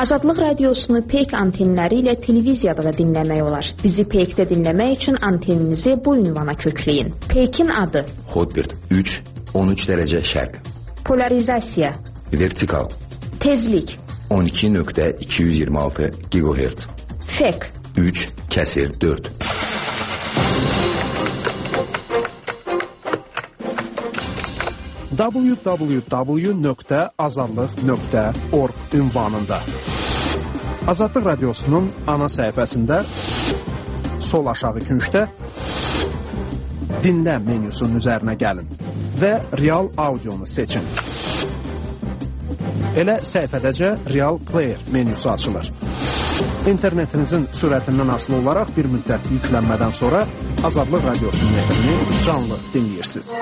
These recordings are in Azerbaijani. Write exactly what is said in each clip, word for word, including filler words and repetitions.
Azadlıq radiosunu Peyk antenləri ilə televiziyada da dinləmək olar. Bizi Peykdə dinləmək üçün anteninizi bu ünvana kökləyin. Peykin adı: Hotbird üç on üç dərəcə şərq. Polarizasiya: Vertikal. Tezlik: on iki nöqtə iki yüz iyirmi altı gigahertz. Fek: üç kəsir dörd. w w w nöqtə azadlıq nöqtə org ünvanında. Azadlıq radiosunun ana səhifəsində sol aşağı küncdə dinlə menyusunun üzərinə gəlin və real audionu seçin. Elə səhifədəcə Real Player menyusu açılır. İnternetinizin sürətindən asılı olaraq bir müddət yüklənmədən sonra Azadlıq radiosunun efrini canlı dinləyirsiniz.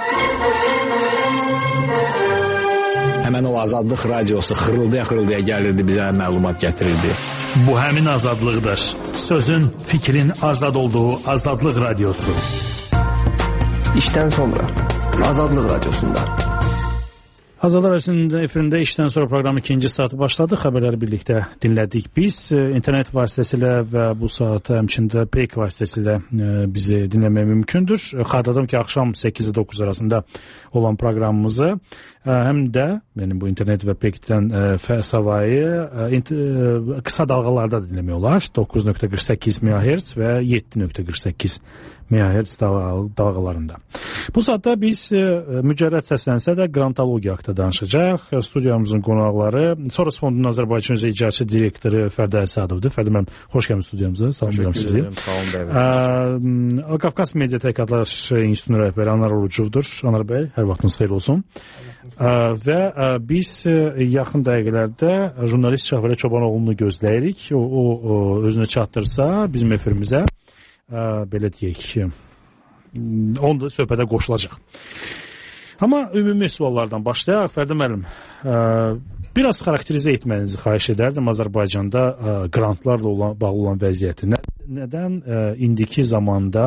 Həmən o Azadlıq radiosu xırıldaya-xırıldaya gəlirdi, bizə məlumat gətirirdi. Bu həmin azadlıqdır. Sözün, fikrin azad olduğu Azadlıq radiosu. İşdən sonra Azadlıq radiosunda. Azadlıq radiosunun efirində işdən sonra proqramın ikinci saatı başladı. Xəbərləri birlikdə dinlədik biz. İnternet vasitəsilə və bu saatı həmçində Peyk vasitəsilə bizi dinləmək mümkündür. Xatırladım ki, axşam səkkiz doqquz arasında olan proqramımızı həm də yəni bu internet və Peykdən savayı qısa dalğalarda dinləmək olar. doqquz nöqtə qırx səkkiz megahertz və yeddi nöqtə qırx səkkiz megahertz dalğalarında. Bu saatda biz mücərrəd səslənsə də qrantologiya haqqında danışacaq. Studiyamızın qonaqları Soros Fondunun Azərbaycan üzrə icraçı direktoru Fərdə Əsadovdur. Fərdə müəllim, xoş gəlmisiniz studiyamıza. Salamlayıram sizi. Sağ olun, Dəvət. Qafqaz Media Tədqiqatlar İnstitutunun rəhbəri Anar Orucovdur. Anar bəy, hər vaxtınız xeyir olsun. Və biz yaxın dəqiqələrdə jurnalist Şahvərə Çobanoğlu'nu gözləyirik. O, o özünü çatdırsa bizim efirimizə belə deyək, onu da söhbətə qoşulacaq. Amma ümumi suallardan başlayaq. Fərdə müəllim, biraz xarakterizə etməyinizi xahiş edərdim Azərbaycanda qrantlarla olan, bağlı olan vəziyyəti. Nədən indiki zamanda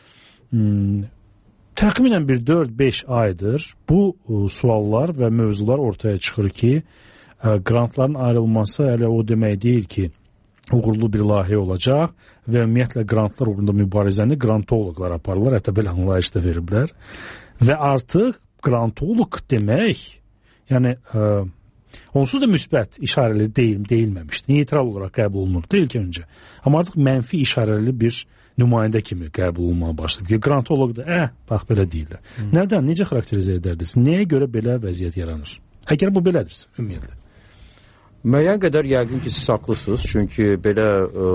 təxminən bir dörd beş aydır bu suallar və mövzular ortaya çıxır ki, qrantların ayrılması hələ o demək deyil ki, uğurlu bir layihə olacaq və ümumiyyətlə qrantlar uğrunda mübarizəni qrantoloqlar aparırlar, hətta belə anlayışda veriblər. Və artıq qrantoloq demək, yəni ə, onsuz da müsbət işarəli deyil, deyilməmişdi. Neytral olaraq qəbul olunur, deyil ki öncə. Amma artıq mənfi işarəli bir nümayəndə kimi qəbul olunmağa başlayıb ki, qrantoloq da, əh, bax belə deyirlər. Hmm. Nədən, necə xarakterizə edərdiniz? Nəyə görə belə vəziyyət yaranır? Əgər bu belədirsə, ümumiyyətlə. Müəyyən qədər yəqin ki, siz haqlısınız. Çünki belə ə,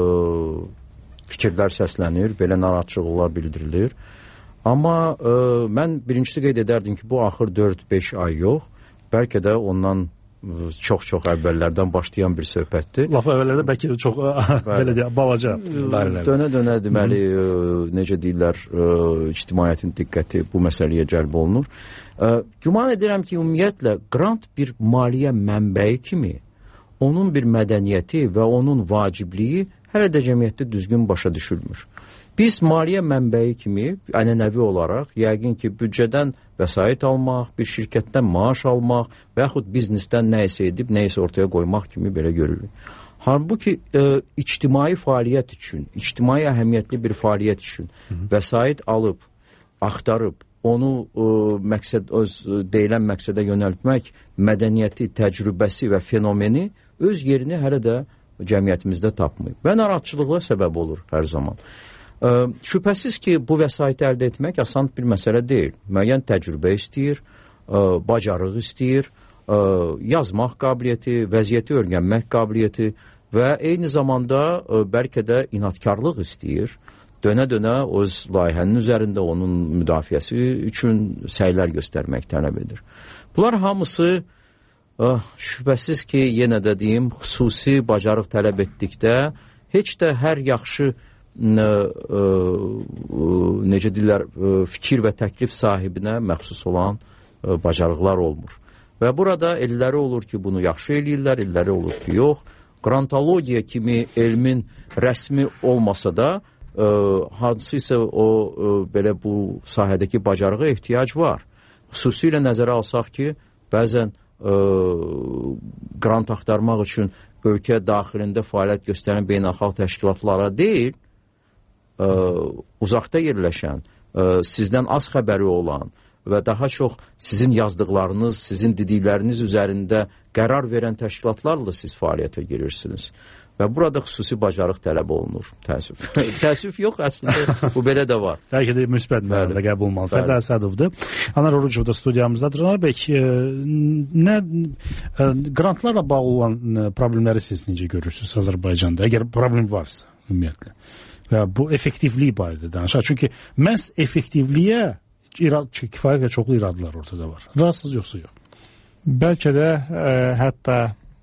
fikirlər səslənir, belə narahatçılıqlar bildirilir. Amma ə, mən birincisi qeyd edərdim ki, bu axır dörd beş ay yox. Bəlkə də ondan çox-çox əvvəllərdən başlayan bir söhbətdir. Laf əvvəllərdə bəlkə çox belə deyək, balaca dairələr. Dönə-dönə deməli, ə, necə deyirlər, ə, ictimaiyyətin diqqəti bu məsələyə cəlb olunur. Ə, güman edirəm ki, ümumiyyətlə, qrant bir maliyyə mənbəyi kimi onun bir mədəniyyəti və onun vacibliyi hələ də cəmiyyətdə düzgün başa düşülmür. Biz maliyyə mənbəyi kimi ənənəvi olaraq yəqin ki, büdcədən vəsait almaq, bir şirkətdən maaş almaq və yaxud biznesdən nəyisə edib, nəyisə ortaya qoymaq kimi belə görülür. Halbuki e, ictimai fəaliyyət üçün, ictimai əhəmiyyətli bir fəaliyyət üçün vəsait alıb, axtarıb, onu e, məqsəd, öz deyilən məqsədə yönəltmək mədəniyyəti, təcrübəsi və fenomeni öz yerini hələ də cəmiyyətimizdə tapmayıb. Və narahatçılığa səbəb olur hər zaman. Ə, şübhəsiz ki, bu vəsaiti əldə etmək asan bir məsələ deyil. Müəyyən təcrübə istəyir, ə, bacarıq istəyir, ə, yazmaq qabiliyyəti, vəziyyəti öyrənmək qabiliyyəti və eyni zamanda ə, bəlkə də inadkarlıq istəyir. Dönə-dönə öz layihənin üzərində onun müdafiəsi üçün səylər göstərmək tələb edir. Bunlar hamısı ə, şübhəsiz ki, yenə də deyim, xüsusi bacarıq tələb etdikdə heç də hər yaxşı Nə, ə, ə, necə deyirlər, ə, fikir və təklif sahibinə məxsus olan ə, bacarıqlar olmur. Və burada elləri olur ki, bunu yaxşı eləyirlər, elləri olur ki, yox. Qrantologiya kimi elmin rəsmi olmasa da, ə, hansısa o ə, belə bu sahədəki bacarığa ehtiyac var. Xüsusilə nəzərə alsaq ki, bəzən ə, qrant axtarmaq üçün ölkə daxilində fəaliyyət göstərən beynəlxalq təşkilatlara deyil, ə, uzaqda yerləşən, ə, sizdən az xəbəri olan və daha çox sizin yazdıqlarınız, sizin dedikləriniz üzərində qərar verən təşkilatlarla siz fəaliyyətə girirsiniz. Və burada xüsusi bacarıq tələb olunur. Təəssüf. Təəssüf yox, əslində bu belə də var. Bəlkə də müsbət mənada qəbul olmalı. Fərdə Əsədovdur. Anar Orucov da studiyamızdadır. Anar bəy, nə qrantlarla bağlı olan problemləri siz necə görürsünüz Azərbaycanda? Əgər problem varsa, ümumiyyətlə. Və bu effektivlik barədə danışaq. Çünki məhz effektivliyə kifayət və çoxlu iradlar ortada var. Razısınız yoxsa yox? Bəlkə də ə, hətta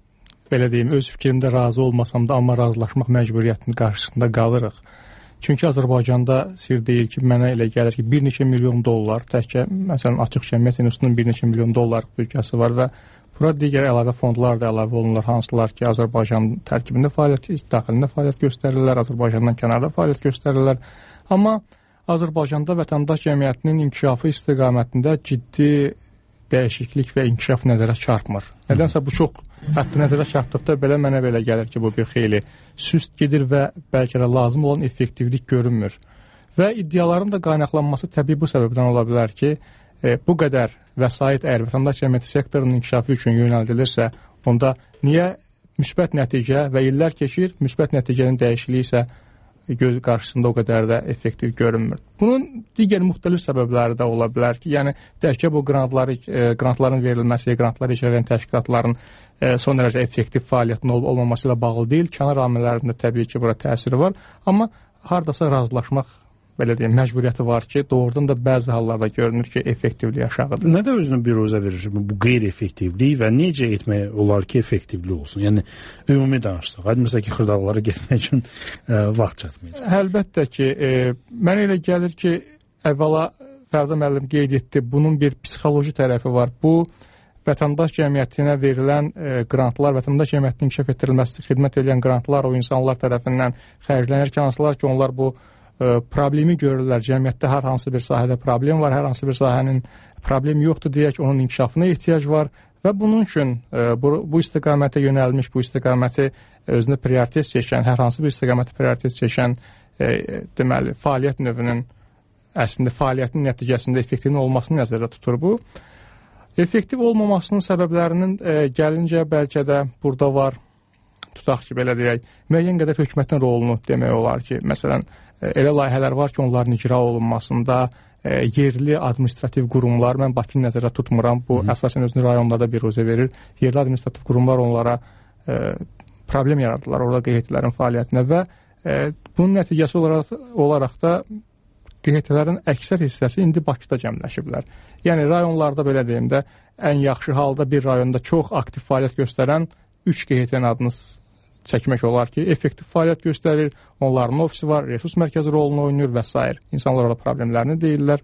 belə deyim, öz fikrimdə razı olmasam da, amma razılaşmaq məcburiyyətinin qarşısında qalırıq. Çünki Azərbaycanda sir deyil ki, mənə elə gəlir ki, bir neçə milyon dollar, təkcə, məsələn, Açıq Cəmiyyət İnstitutunun bir neçə milyon dollarlıq büdcəsi var və bura digər əlavə fondlar da əlavə olunurlar, hansılar ki, Azərbaycan tərkibində fəaliyyət, daxilində fəaliyyət göstərirlər, Azərbaycandan kənarda fəaliyyət göstərirlər. Amma Azərbaycanda vətəndaş cəmiyyətinin inkişafı istiqamətində ciddi dəyişiklik və inkişaf nəzərə çarpmır. Nədənsə bu çox, hətta nəzərə çarpdıqda belə mənə belə gəlir ki, bu bir xeyli süst gedir və bəlkə də lazım olan effektivlik görünmür. Və iddiaların da qaynaqlanması təbii bu səbəbdən ola bilər ki, e, bu qədər vəsait əgər vətəndaş cəmiyyəti sektorunun inkişafı üçün yönəldilirsə, onda niyə müsbət nəticə və illər keçir, müsbət nəticənin dəyişikliyi isə göz qarşısında o qədər də effektiv görünmür. Bunun digər müxtəlif səbəbləri də ola bilər ki, yəni təkcə bu qrantları, e, qrantların verilməsi, qrantları icra edən təşkilatların e, son dərəcə effektiv fəaliyyətin olub olmaması ilə bağlı deyil. Kənar amillərində təbii ki, bura təsiri var, amma hardasa razılaşmaq, belə deyim, məcburiyyəti var ki, doğrudan da bəzi hallarda görünür ki, effektivlik aşağıdır. Nədə özünü büruzə verir bu qeyri-effektivlik və necə etmək olar ki, effektivlik olsun? Yəni, ümumi danışsaq, hadi məsələn ki, xırdaqlara getmək üçün ə, vaxt çatmayacaq. Əlbəttə ki, e, mənə elə gəlir ki, əvvəla Fərdə müəllim qeyd etdi, bunun bir psixoloji tərəfi var. Bu, vətəndaş cəmiyyətinə verilən e, qrantlar, vətəndaş cəmiyyətinin inkişaf etdirilməsi, xidmət edən qrantlar o insanlar tərəfindən xərclənirkən, hansılar ki, onlar bu problemi görürlər. Cəmiyyətdə hər hansı bir sahədə problem var, hər hansı bir sahənin problemi yoxdur deyək, onun inkişafına ehtiyac var və bunun üçün bu, bu istiqamətə yönəlmiş, bu istiqaməti özünə prioritet seçən, hər hansı bir istiqaməti prioritet seçən e, deməli, fəaliyyət növünün əslində fəaliyyətin nəticəsində effektivin olmasını nəzərdə tutur bu. Effektiv olmamasının səbəblərinin e, gəlincə bəlkə də burada var, tutaq ki, belə deyək, müəyyən qədər hökumətin rolunu demək olar ki, məsələn, elə layihələr var ki, onların icra olunmasında e, yerli administrativ qurumlar, mən Bakını nəzərdə tutmuram, bu Hı-hı. əsasən özünü rayonlarda biruzə verir, yerli administrativ qurumlar onlara e, problem yaratdılar orada Q H T-lərin fəaliyyətinə və e, bunun nəticəsi olaraq, olaraq da Q H T-lərin əksər hissəsi indi Bakıda cəmləşiblər. Yəni, rayonlarda belə deyim də, ən yaxşı halda bir rayonda çox aktiv fəaliyyət göstərən üç Q H T-nin adını çəkmək olar ki, effektiv fəaliyyət göstərir, onların ofisi var, resurs mərkəzi rolunu oynayır və s. İnsanlar orada problemlərini deyirlər.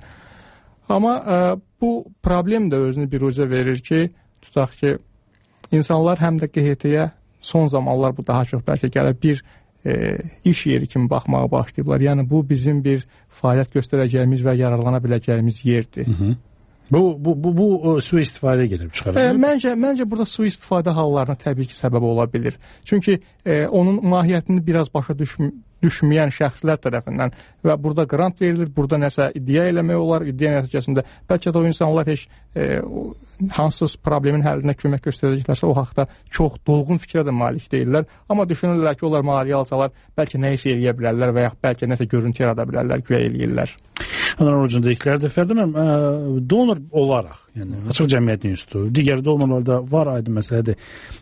Amma ə, bu problem də özünü biruzə verir ki, tutaq ki, insanlar həm də Q H T-yə son zamanlar bu daha çox bəlkə gəlir bir e, iş yeri kimi baxmağa başlayıblar. Yəni, bu bizim bir fəaliyyət göstərəcəyimiz və yararlana biləcəyimiz yerdir. Hı -hı. Bu, bu, bu, bu sui-istifadəyə gedib çıxarır. E, məncə, məncə burada sui-istifadə hallarına təbii ki, səbəb ola bilir. Çünki e, onun mahiyyətini biraz başa düşm düşməyən şəxslər tərəfindən və burada qrant verilir, burada nəsə iddia eləmək olar, iddia nəticəsində bəlkə də o insanlar heç e, hansız problemin həllinə kömək göstərəcəklərsə o haqda çox dolğun fikrə də malik deyirlər. Amma düşünürlər ki, onlar maliyyə alsalar bəlkə nəyisə eləyə bilərlər və ya bəlkə nəsə görüntü yarada bilərlər, güya eləyirlər. Anar Orucun dediklərdir. Fərdəməm, donor olaraq, yəni Açıq Cəmiyyət İnstitutu, digər donorlarda var aydın məsələdir.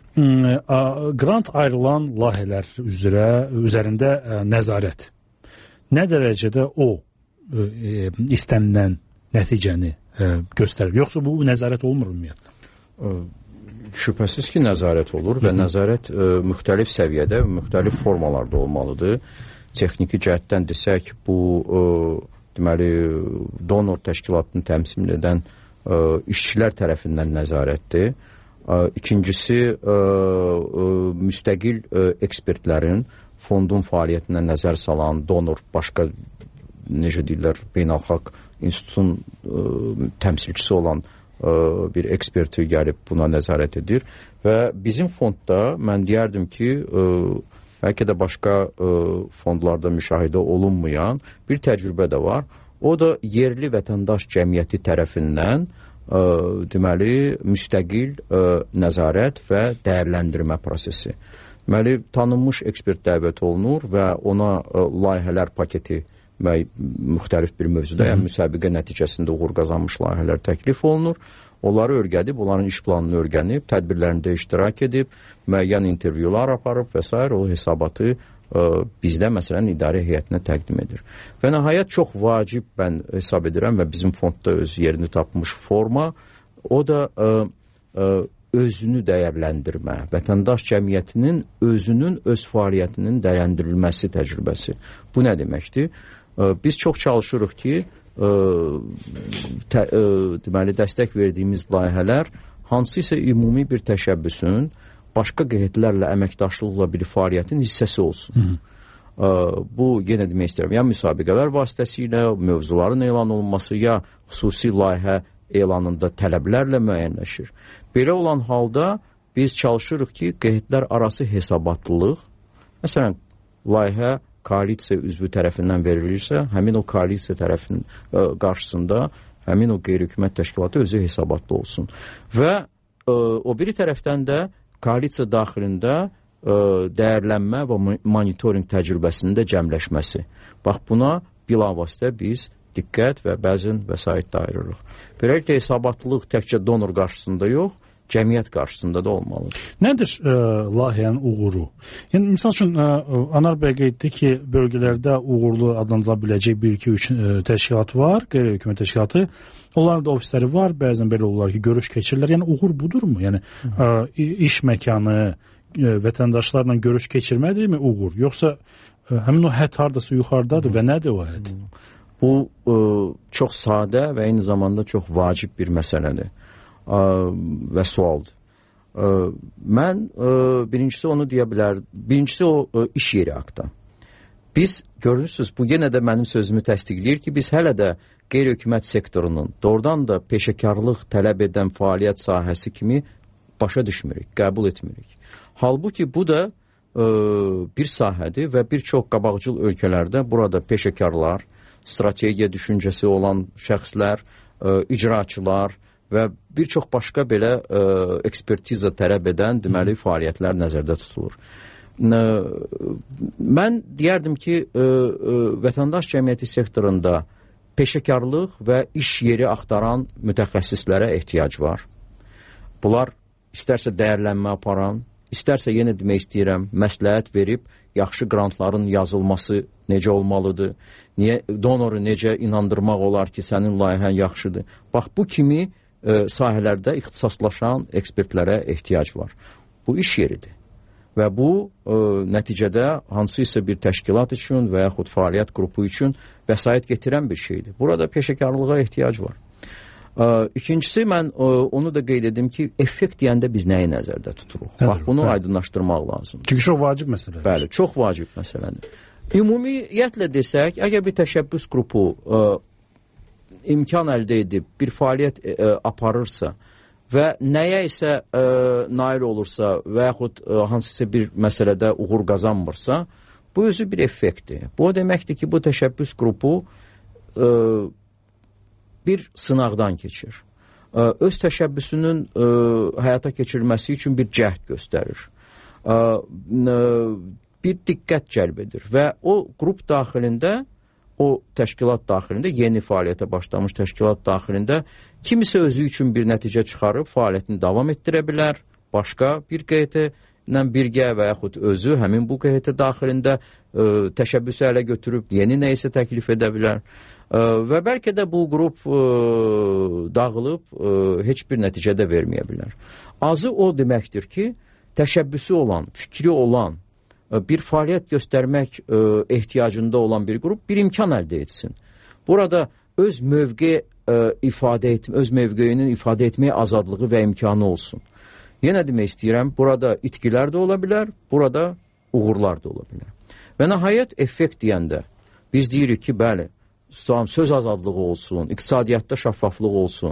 Qrant ayrılan layihələr üzrə, üzərində nəzarət nə dərəcədə o e, istənilən nəticəni e, göstərir? Yoxsa bu nəzarət olmur ümumiyyətlə? Şübhəsiz ki, nəzarət olur və nəzarət e, müxtəlif səviyyədə, müxtəlif formalarda olmalıdır. Texniki cəhətdən desək, bu e, deməli, donor təşkilatını təmsil edən ə, işçilər tərəfindən nəzarətdir. Ə, ikincisi, ə, ə, müstəqil ə, ekspertlərin fondun fəaliyyətinə nəzər salan donor, başqa, necə deyirlər, beynəlxalq institutun ə, təmsilçisi olan ə, bir eksperti gəlib buna nəzarət edir və bizim fondda mən deyərdim ki, bəlkə də başqa fondlarda müşahidə olunmayan bir təcrübə də var. O da yerli vətəndaş cəmiyyəti tərəfindən ə, deməli, müstəqil ə, nəzarət və dəyərləndirmə prosesi. Deməli, tanınmış ekspert dəvət olunur və ona ə, layihələr paketi və müxtəlif bir mövzuda, yəni müsabiqə nəticəsində uğur qazanmış layihələr təklif olunur. Onları örgədib, onların iş planını örgənib, tədbirlərində iştirak edib, müəyyən intervyular aparıb və s. o hesabatı ə, bizdə, məsələn, idarə heyətinə təqdim edir. Və nəhayət çox vacib mən hesab edirəm və bizim fondda öz yerini tapmış forma, o da ə, ə, özünü dəyərləndirmə, vətəndaş cəmiyyətinin özünün öz fəaliyyətinin dəyərləndirilməsi təcrübəsi. Bu nə deməkdir? Ə, biz çox çalışırıq ki, ə, tə, ə, deməli, dəstək verdiyimiz layihələr hansısa ümumi bir təşəbbüsün başqa qeydlərlə əməkdaşlıqla bir fəaliyyətin hissəsi olsun. Ə, bu, yenə demək istəyirəm, ya müsabiqələr vasitəsilə mövzuların elan olunması, ya xüsusi layihə elanında tələblərlə müəyyənləşir. Belə olan halda biz çalışırıq ki, qeydlər arası hesabatlılıq, məsələn, layihə koalisiya üzvü tərəfindən verilirsə, həmin o koalisiya tərəfinin ə, qarşısında həmin o qeyri-hökumət təşkilatı özü hesabatlı olsun. Və ə, o biri tərəfdən də koalisiya daxilində ə, dəyərlənmə və monitoring təcrübəsində cəmləşməsi. Bax, buna bilavasitə biz diqqət və bəzən vəsait də ayırırıq. Beləliklə, hesabatlılıq təkcə donor qarşısında yox, cəmiyyət qarşısında da olmalıdır. Nədir ə, layihənin uğuru? Yəni, misal üçün, ə, Anar bəy qeyd etdi ki, bölgələrdə uğurlu adlandırıla biləcək bir iki üç təşkilat var, qeyri-hökumət təşkilatı. Onların da ofisləri var, bəzən belə olurlar ki, görüş keçirirlər. Yəni, uğur budurmu? Yəni, ə, iş məkanı, ə, vətəndaşlarla görüş keçirmədirmi uğur? Yoxsa ə, həmin o hədd hardasa yuxarıdadır və nədir o hədd? Bu ə, çox sadə və eyni zamanda çox vacib bir məsələdir və sualdır. Mən birincisi onu deyə bilərdim. Birincisi o iş yeri haqda. Biz görürsünüz, bu yenə də mənim sözümü təsdiqləyir ki, biz hələ də qeyri-hökumət sektorunun doğrudan da peşəkarlıq tələb edən fəaliyyət sahəsi kimi başa düşmürük, qəbul etmirik. Halbuki bu da bir sahədir və bir çox qabaqcıl ölkələrdə burada peşəkarlar, strategiya düşüncəsi olan şəxslər, icraçılar və bir çox başqa belə ə, ekspertiza tələb edən deməli fəaliyyətlər nəzərdə tutulur. Ə, mən deyərdim ki, ə, ə, vətəndaş cəmiyyəti sektorunda peşəkarlıq və iş yeri axtaran mütəxəssislərə ehtiyac var. Bunlar istərsə dəyərlənmə aparan, istərsə yenə demək istəyirəm, məsləhət verib yaxşı qrantların yazılması necə olmalıdır, niyə, donoru necə inandırmaq olar ki, sənin layihən yaxşıdır. Bax, bu kimi Ə, sahələrdə ixtisaslaşan ekspertlərə ehtiyac var. Bu iş yeridir. Və bu ə, nəticədə hansısa bir təşkilat üçün və yaxud fəaliyyət qrupu üçün vəsait getirən bir şeydir. Burada peşəkarlığa ehtiyac var. Ə, ikincisi, mən ə, onu da qeyd edim ki, effekt deyəndə biz nəyi nəzərdə tuturuq? Nədir? Bax, bunu Bəli. aydınlaşdırmaq lazım. Çünki çox vacib məsələdir. Bəli, çox vacib məsələdir. Ümumiyyətlə desək, əgər bir təşəbbüs qrupu ə, imkan əldə edib bir fəaliyyət ə, aparırsa və nəyə isə ə, nail olursa və yaxud ə, hansısa bir məsələdə uğur qazanmırsa, bu özü bir effektdir. Bu o deməkdir ki, bu təşəbbüs qrupu ə, bir sınaqdan keçir. Ə, öz təşəbbüsünün ə, həyata keçirilməsi üçün bir cəhd göstərir. Ə, ə, bir diqqət cəlb edir və o qrup daxilində, o təşkilat daxilində, yeni fəaliyyətə başlamış təşkilat daxilində kimisə özü üçün bir nəticə çıxarıb fəaliyyətini davam etdirə bilər, başqa bir Q H T-lə birgə və yaxud özü həmin bu Q H T daxilində ə, təşəbbüsü ələ götürüb yeni nə isə təklif edə bilər ə, və bəlkə də bu qrup ə, dağılıb ə, heç bir nəticədə verməyə bilər. Azı o deməkdir ki, təşəbbüsü olan, fikri olan, bir fəaliyyət göstərmək ə, ehtiyacında olan bir qrup bir imkan əldə etsin. Burada öz mövqe ə, ifadə etmə, öz mövqeyinin ifadə etməyə azadlığı və imkanı olsun. Yenə demək istəyirəm, burada itkilər də ola bilər, burada uğurlar da ola bilər. Və nəhayət effekt deyəndə biz deyirik ki, bəli, söz azadlığı olsun, iqtisadiyyatda şəffaflıq olsun,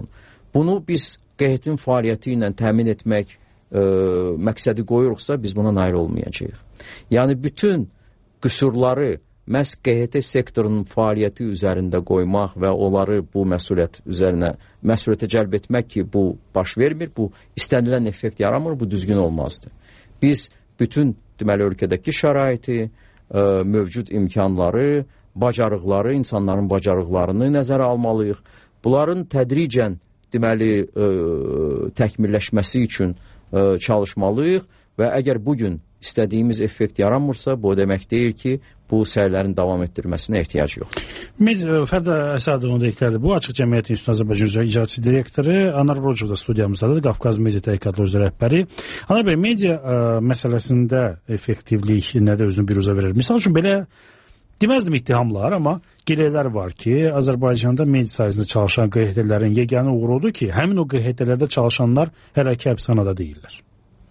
Bunu biz Q H T-in fəaliyyəti ilə təmin etmək ə, məqsədi qoyuruqsa, biz buna nail olmayacağıq. Yəni, bütün qüsurları məhz Q H T sektorunun fəaliyyəti üzərində qoymaq və onları bu məsuliyyət üzərinə, məsuliyyətə cəlb etmək ki, bu baş vermir, bu istənilən effekt yaramır, bu düzgün olmazdı. Biz bütün, deməli, ölkədəki şəraiti, ə, mövcud imkanları, bacarıqları, insanların bacarıqlarını nəzərə almalıyıq. Bunların tədricən, deməli, ə, təkmilləşməsi üçün ə, çalışmalıyıq və əgər bugün istədiyimiz effekt yaranmırsa, bu demək deyil ki, bu səylərin davam etdirməsinə ehtiyac yoxdur. Biz Fərdə Əsədovun dedikləri bu Açıq Cəmiyyət İnstitutu Azərbaycan üzrə icraçı direktoru Anar Rocov da studiyamızdadır, Qafqaz Media Təhqiqatları üzrə rəhbəri. Anar bəy, media ə, məsələsində effektivlik nədə özünü bir uza verir? Misal üçün belə deməzdim ittihamlar, amma qeyrələr var ki, Azərbaycanda media sahəsində çalışan Q H T-lərin yeganə uğuru odur ki, həmin o Q H T-lərdə çalışanlar hələ ki həbsxanada deyirlər.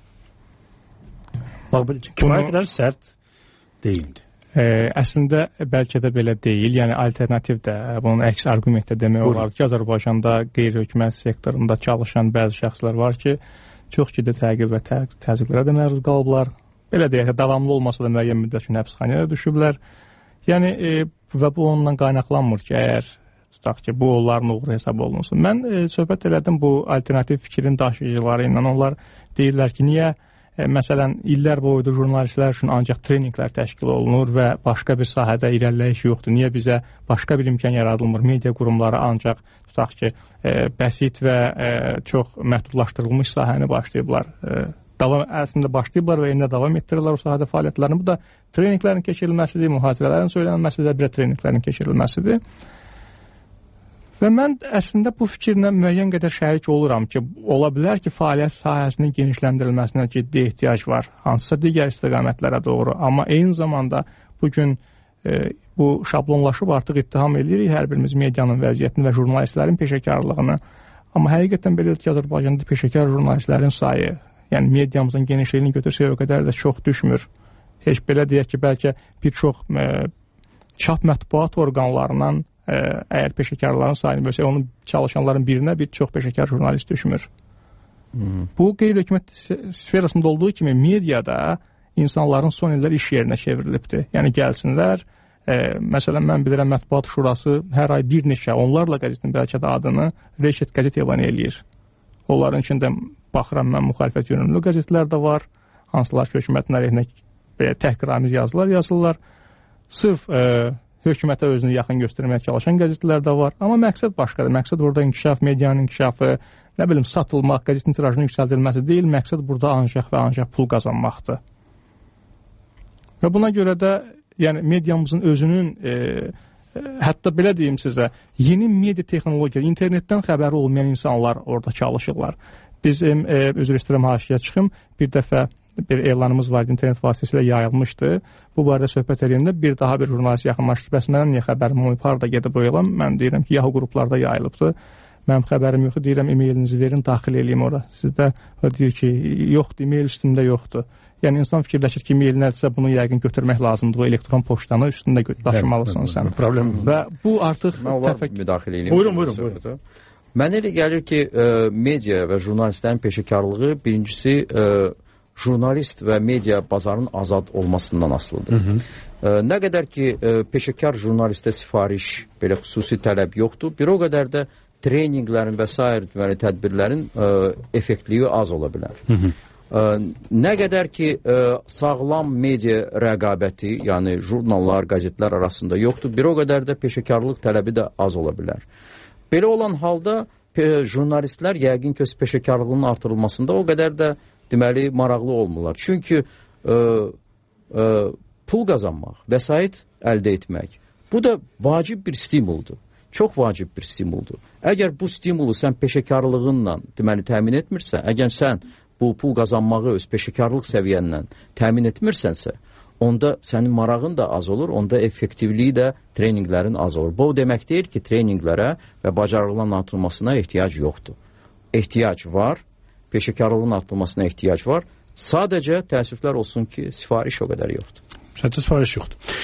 Bax, kifayət qədər sərt deyildi. Ə, əslində bəlkə də belə deyil, yəni alternativ də, bunun əks arqument də demək olar ki, Azərbaycanda qeyri-hökumət sektorunda çalışan bəzi şəxslər var ki, çox ciddi təqib və tə təzyiqlərə də məruz qalıblar. Belə deyək, davamlı olmasa da müəyyən müddət üçün həbsxanaya düşüblər. Yəni e, və bu ondan qaynaqlanmır ki, əgər tutaq ki, bu onların uğuru hesab olunsun. Mən e, söhbət elədim bu alternativ fikrin daşıyıcıları ilə. Onlar deyirlər ki, niyə e, məsələn illər boyudur jurnalistlər üçün ancaq treninqlər təşkil olunur və başqa bir sahədə irəliləyiş yoxdur. Niyə bizə başqa bir imkan yaradılmır? Media qurumları ancaq tutaq ki, e, bəsit və e, çox məhdudlaşdırılmış sahəni başlayıblar. E, davam əslində başlayıblar və indi davam etdirirlər o sahədə fəaliyyətlərini. Bu da treninqlərin keçirilməsidir, mühasirələrin söylənilməsidir, bir treninqlərin keçirilməsidir. Və mən əslində bu fikirlə müəyyən qədər şərik oluram ki, ola bilər ki, fəaliyyət sahəsinin genişləndirilməsinə ciddi ehtiyac var, hansısa digər istiqamətlərə doğru. Amma eyni zamanda bugün e, bu şablonlaşıb artıq ittiham edirik hər birimiz medianın vəziyyətini və jurnalistlərin peşəkarlığını. Amma həqiqətən belədir ki, Azərbaycanda peşəkar jurnalistlərin sayı, yəni mediamızın genişliyini götürsək o qədər də çox düşmür. Heç belə deyək ki, bəlkə bir çox e, çap mətbuat orqanlarından e, əgər peşəkarların sayını bölsək, onun çalışanların birinə bir çox peşəkar jurnalist düşmür. Hmm. Bu qeyri-hökumət sferasında olduğu kimi mediada insanların son illər iş yerinə çevrilibdir. Yəni gəlsinlər, e, məsələn mən bilirəm Mətbuat Şurası hər ay bir neçə, onlarla qəzetin bəlkə də adını Reşet qəzet elan eləyir. Onların içində baxıram mən müxalifət yönümlü qəzetlər də var, hansılar ki, hökumətin əleyhinə təhqiramiz yazılar yazırlar. Sırf e, hökumətə özünü yaxın göstərməyə çalışan qəzetlər də var. Amma məqsəd başqadır. Məqsəd burada inkişaf, medianın inkişafı, nə bilim satılmaq, qəzetin tirajının yüksəldilməsi deyil. Məqsəd burada ancaq və ancaq pul qazanmaqdır. Və buna görə də yəni mediamızın özünün e, e, hətta belə deyim sizə, yeni media texnologiya, internetdən xəbəri olmayan insanlar orada çalışırlar. Bizim, e, üzr istəyirəm, haşiyə çıxım, bir dəfə bir elanımız vardı, internet vasitəsilə yayılmışdı. Bu barədə söhbət edəndə bir daha bir jurnalist yaxınlaşdı. Bəs mənə niyə xəbərim olmayıb, harda gedib o elan? Mən deyirəm ki, Yahoo qruplarda yayılıbdı. Mənim xəbərim yoxdur, deyirəm, e-mailinizi verin, daxil eləyim ora. Sizdə o deyir ki, yoxdur, e-mail üstündə yoxdur. Yəni insan fikirləşir ki, e-mail nədirsə bunu yəqin götürmək lazımdır, o elektron poçtanı üstündə daşımalısan sən. Problem. Və bu artıq təfəkkür müdaxilə eləyim. Buyurun, buyurun, buyurun. Mənə elə gəlir ki, ə, media və jurnalistlərin peşəkarlığı birincisi ə, jurnalist və media bazarının azad olmasından asılıdır. Hı -hı. Ə, nə qədər ki, ə, peşəkar jurnalistə sifariş, belə xüsusi tələb yoxdur, bir o qədər də treninqlərin və sair tədbirlərin ə, effektliyi az ola bilər. Hı -hı. Ə, nə qədər ki, ə, sağlam media rəqabəti, yəni jurnallar, qəzetlər arasında yoxdur, bir o qədər də peşəkarlıq tələbi də az ola bilər. Belə olan halda jurnalistlər yəqin ki, öz peşəkarlığının artırılmasında o qədər də deməli maraqlı olmurlar. Çünki ə, ə, pul qazanmaq, vəsait əldə etmək, bu da vacib bir stimuldur. Çox vacib bir stimuldur. Əgər bu stimulu sən peşəkarlığınla deməli təmin etmirsən, əgər sən bu pul qazanmağı öz peşəkarlıq səviyyəndən təmin etmirsənsə, onda sənin marağın da az olur, onda effektivliyi də treninqlərin az olur. Bu demək deyil ki, treninqlərə və bacarıqların artırılmasına ehtiyac yoxdur. Ehtiyac var, peşəkarlığın artırılmasına ehtiyac var. Sadəcə təəssüflər olsun ki, sifariş o qədər yoxdur. Sadəcə sifariş yoxdur.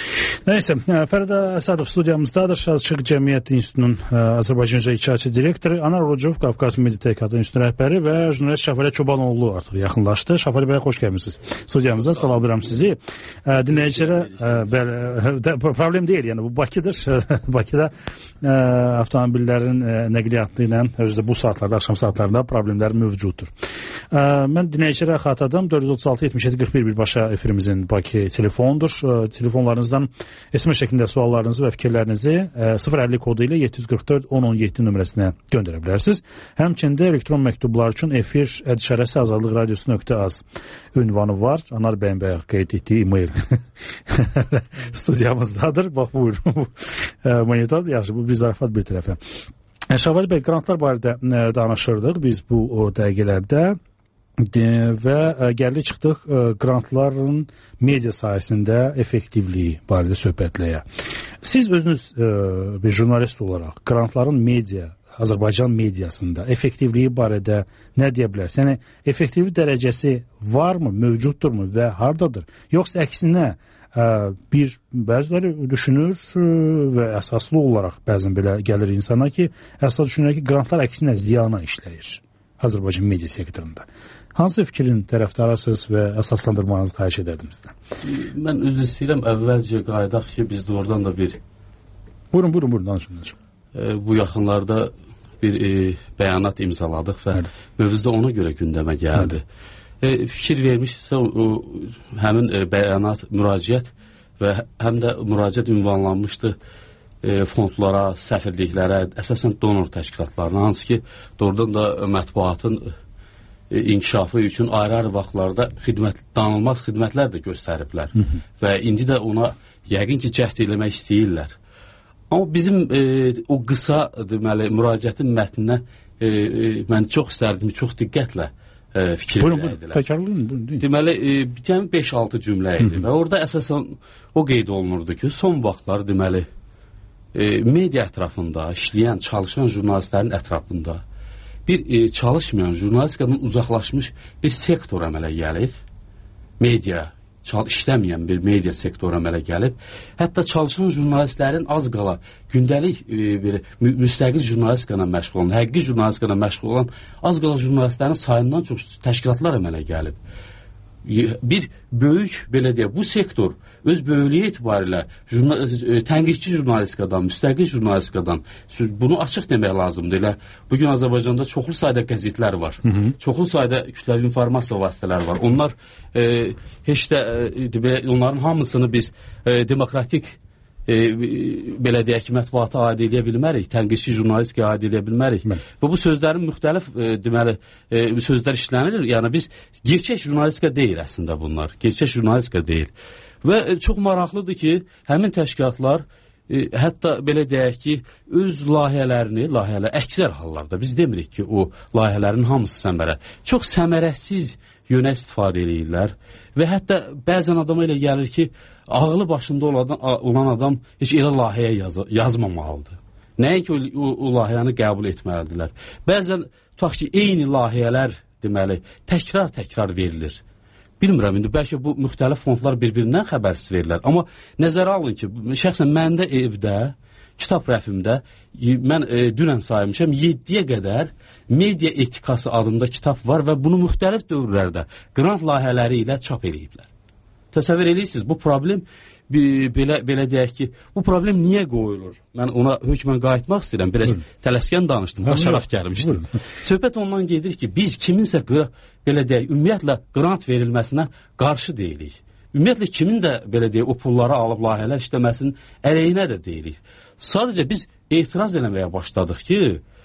Nəysə, Fərid Əsədov studiyamızdadır. Yazıçılıq Cəmiyyəti İnstitutunun Azərbaycan üzrə icraçı direktoru, Anar Orucov, Qafqaz Media Təhqiqatı İnstitutunun rəhbəri və jurnalist Şəfalə Çobanoğlu artıq yaxınlaşdı. Şəfalə bəy, xoş gəlmisiniz studiyamıza. Salamlayıram sizi. Dinləyicilərə bəli, problem deyil, yəni bu Bakıdır. Bakıda avtomobillərin nəqliyyatı ilə özü də bu saatlarda, axşam saatlarında problemlər mövcuddur. Mən dinləyicilərə xatırladım. dörd yüz otuz altı yetmiş yeddi qırx bir birbaşa efirimizin Bakı telefonudur. Telefonlarınızdan S M S şəklində suallarınızı və fikirlərinizi sıfır əlli kodu ilə yeddi yüz qırx dörd on on yeddi nömrəsinə göndərə bilərsiniz. Həmçində elektron məktublar üçün efir ədşərəsi azadlıq radiosu nöqtə az ünvanı var. Anar bəyin bayaq qeyd etdiyi e-mail studiyamızdadır. Bax, buyurun. Monitor, yaxşı, bu bir zarafat bir tərəfə. Şəfalə bəy, qrantlar barədə danışırdıq biz bu dəqiqələrdə. Və gəldik çıxdıq qrantların media sahəsində effektivliyi barədə söhbətləyə. Siz özünüz bir jurnalist olaraq qrantların media, Azərbaycan mediasında effektivliyi barədə nə deyə bilərsiniz? Yəni, effektivlik dərəcəsi varmı, mövcuddurmu və hardadır? Yoxsa əksinə bir bəziləri düşünür və əsaslı olaraq bəzən belə gəlir insana ki, əsaslı düşünür ki, qrantlar əksinə ziyana işləyir Azərbaycan media sektorunda. Hansı fikrin tərəfdarısınız və əsaslandırmanızı xahiş edərdim sizdən? Mən üzr istəyirəm, əvvəlcə qayıdaq ki, biz doğrudan da bir... Buyurun, buyurun, buyurun, danışın, danışın. E, bu yaxınlarda bir e, bəyanat imzaladıq və Həli. mövzuda ona görə gündəmə gəldi. E, fikir vermişsə, o, həmin e, bəyanat, müraciət və həm də müraciət ünvanlanmışdı e, fondlara, səfirliklərə, əsasən donor təşkilatlarına, hansı ki, doğrudan da mətbuatın inkişafı üçün ayrı-ayrı vaxtlarda xidmət, danılmaz xidmətlər də göstəriblər. Hı -hı. Və indi də ona yəqin ki, cəhd eləmək istəyirlər. Amma bizim e, o qısa deməli, müraciətin mətninə e, e, mən çox istərdim, çox diqqətlə e, fikir verəydilər. Deməli, e, beş altı cümlə idi və orada əsasən o qeyd olunurdu ki, son vaxtlar deməli, e, media ətrafında işləyən, çalışan jurnalistlərin ətrafında bir e, çalışmayan, jurnalistikadan uzaqlaşmış bir sektor əmələ gəlib, media, çal, işləməyən bir media sektoru əmələ gəlib, hətta çalışan jurnalistlərin az qala gündəlik e, bir müstəqil jurnalistikana məşğul olan, həqiqi jurnalistikana məşğul olan az qala jurnalistlərin sayından çox təşkilatlar əmələ gəlib. Bir böyük, belə deyək, bu sektor öz böyüklüyü etibarilə jurnal, e, tənqidçi jurnalistikadan, müstəqil jurnalistikadan bunu açıq demək lazımdır. Elə bugün Azərbaycanda çoxlu sayda qəzetlər var, hı -hı. çoxlu sayda kütləvi informasiya vasitələri var. Onlar e, heç də e, onların hamısını biz e, demokratik E, belə deyək ki, mətbuata aid edə bilmərik, tənqidçi jurnalistikaya aid edə bilmərik. Mən. Və bu sözlərin müxtəlif e, deməli e, sözlər işlənilir. Yəni biz gerçək jurnalistika deyil əslində bunlar. Gerçək jurnalistika deyil. Və e, çox maraqlıdır ki, həmin təşkilatlar e, hətta belə deyək ki, öz layihələrini, layihələr əksər hallarda biz demirik ki, o layihələrin hamısı səmərə. Çox səmərəsiz yönə istifadə edirlər və hətta bəzən adama elə gəlir ki, ağlı başında olan, olan adam heç elə layihəyə yaz, yazmamalıdır. Nəinki o, o, o layihəni qəbul etməlidirlər. Bəzən tutaq ki, eyni layihələr deməli, təkrar-təkrar verilir. Bilmirəm, indi bəlkə bu müxtəlif fondlar bir-birindən xəbərsiz verirlər. Amma nəzərə alın ki, şəxsən məndə evdə, kitab rəfimdə, mən e, dünən saymışam, yeddiyə qədər media etikası adında kitab var və bunu müxtəlif dövrlərdə qrant layihələri ilə çap ediblər. Təsəvvür edirsiniz, bu problem belə, belə deyək ki, bu problem niyə qoyulur? Mən ona hökmən qayıtmaq istəyirəm, biraz Buyurun. tələskən danışdım, qaçaraq gəlmişdim. Söhbət ondan gedir ki, biz kiminsə belə deyək, ümumiyyətlə qrant verilməsinə qarşı deyilik. Ümumiyyətlə kimin də belə deyək, o pulları alıb layihələr işləməsinin əleyhinə də deyilik. Sadəcə biz etiraz eləməyə başladıq ki,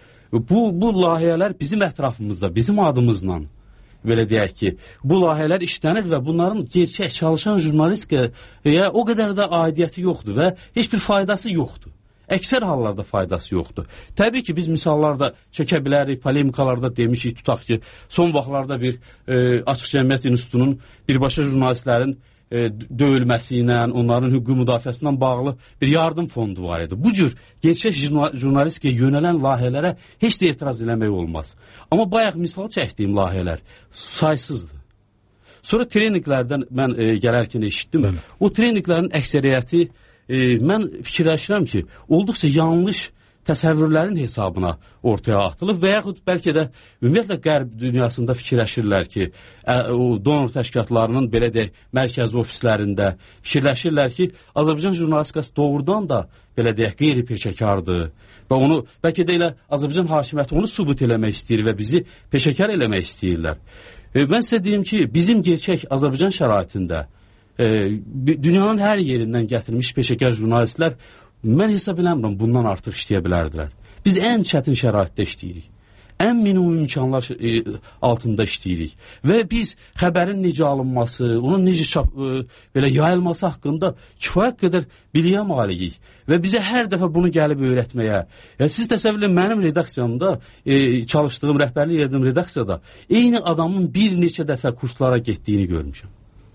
bu, bu layihələr bizim ətrafımızda, bizim adımızla belə deyək ki, bu layihələr işlənir və bunların gerçək çalışan jurnalistikaya o qədər də aidiyyəti yoxdur və heç bir faydası yoxdur. Əksər hallarda faydası yoxdur. Təbii ki, biz misallar da çəkə bilərik, polemikalarda demişik, tutaq ki, son vaxtlarda bir e, Açıq Cəmiyyət İnstitutunun birbaşa jurnalistlərin e, döyülməsi ilə, onların hüquqi müdafiəsindən bağlı bir yardım fondu var idi. Bu cür gerçək jurnalistikaya yönələn layihələrə heç də etiraz eləmək olmaz. Amma bayaq misal çəkdiyim layihələr saysızdır. Sonra treninqlərdən mən e, gələrkən eşitdim. Bəli. O treninqlərin əksəriyyəti e, mən fikirləşirəm ki, olduqca yanlış təsəvvürlərin hesabına ortaya atılıb və yaxud bəlkə də ümumiyyətlə qərb dünyasında fikirləşirlər ki, ə, o donor təşkilatlarının belə deyək, mərkəzi ofislərində fikirləşirlər ki, Azərbaycan jurnalistikası doğrudan da belə deyək, qeyri-peşəkardır və onu bəlkə də elə Azərbaycan hakimiyyəti onu sübut eləmək istəyir və bizi peşəkar eləmək istəyirlər. E, mən sizə deyim ki, bizim gerçək Azərbaycan şəraitində e, dünyanın hər yerindən gətirilmiş peşəkar jurnalistlər mən hesab eləmirəm, bundan artıq işləyə bilərdilər. Biz ən çətin şəraitdə işləyirik. Ən minimum imkanlar e, altında işləyirik. Və biz xəbərin necə alınması, onun necə çap, e, belə yayılması haqqında kifayət qədər biliyə maliyik. Və bizə hər dəfə bunu gəlib öyrətməyə. Yəni, siz təsəvvür edin, mənim redaksiyamda, e, çalışdığım, rəhbərlik edildiyim redaksiyada eyni adamın bir neçə dəfə kurslara getdiyini görmüşəm.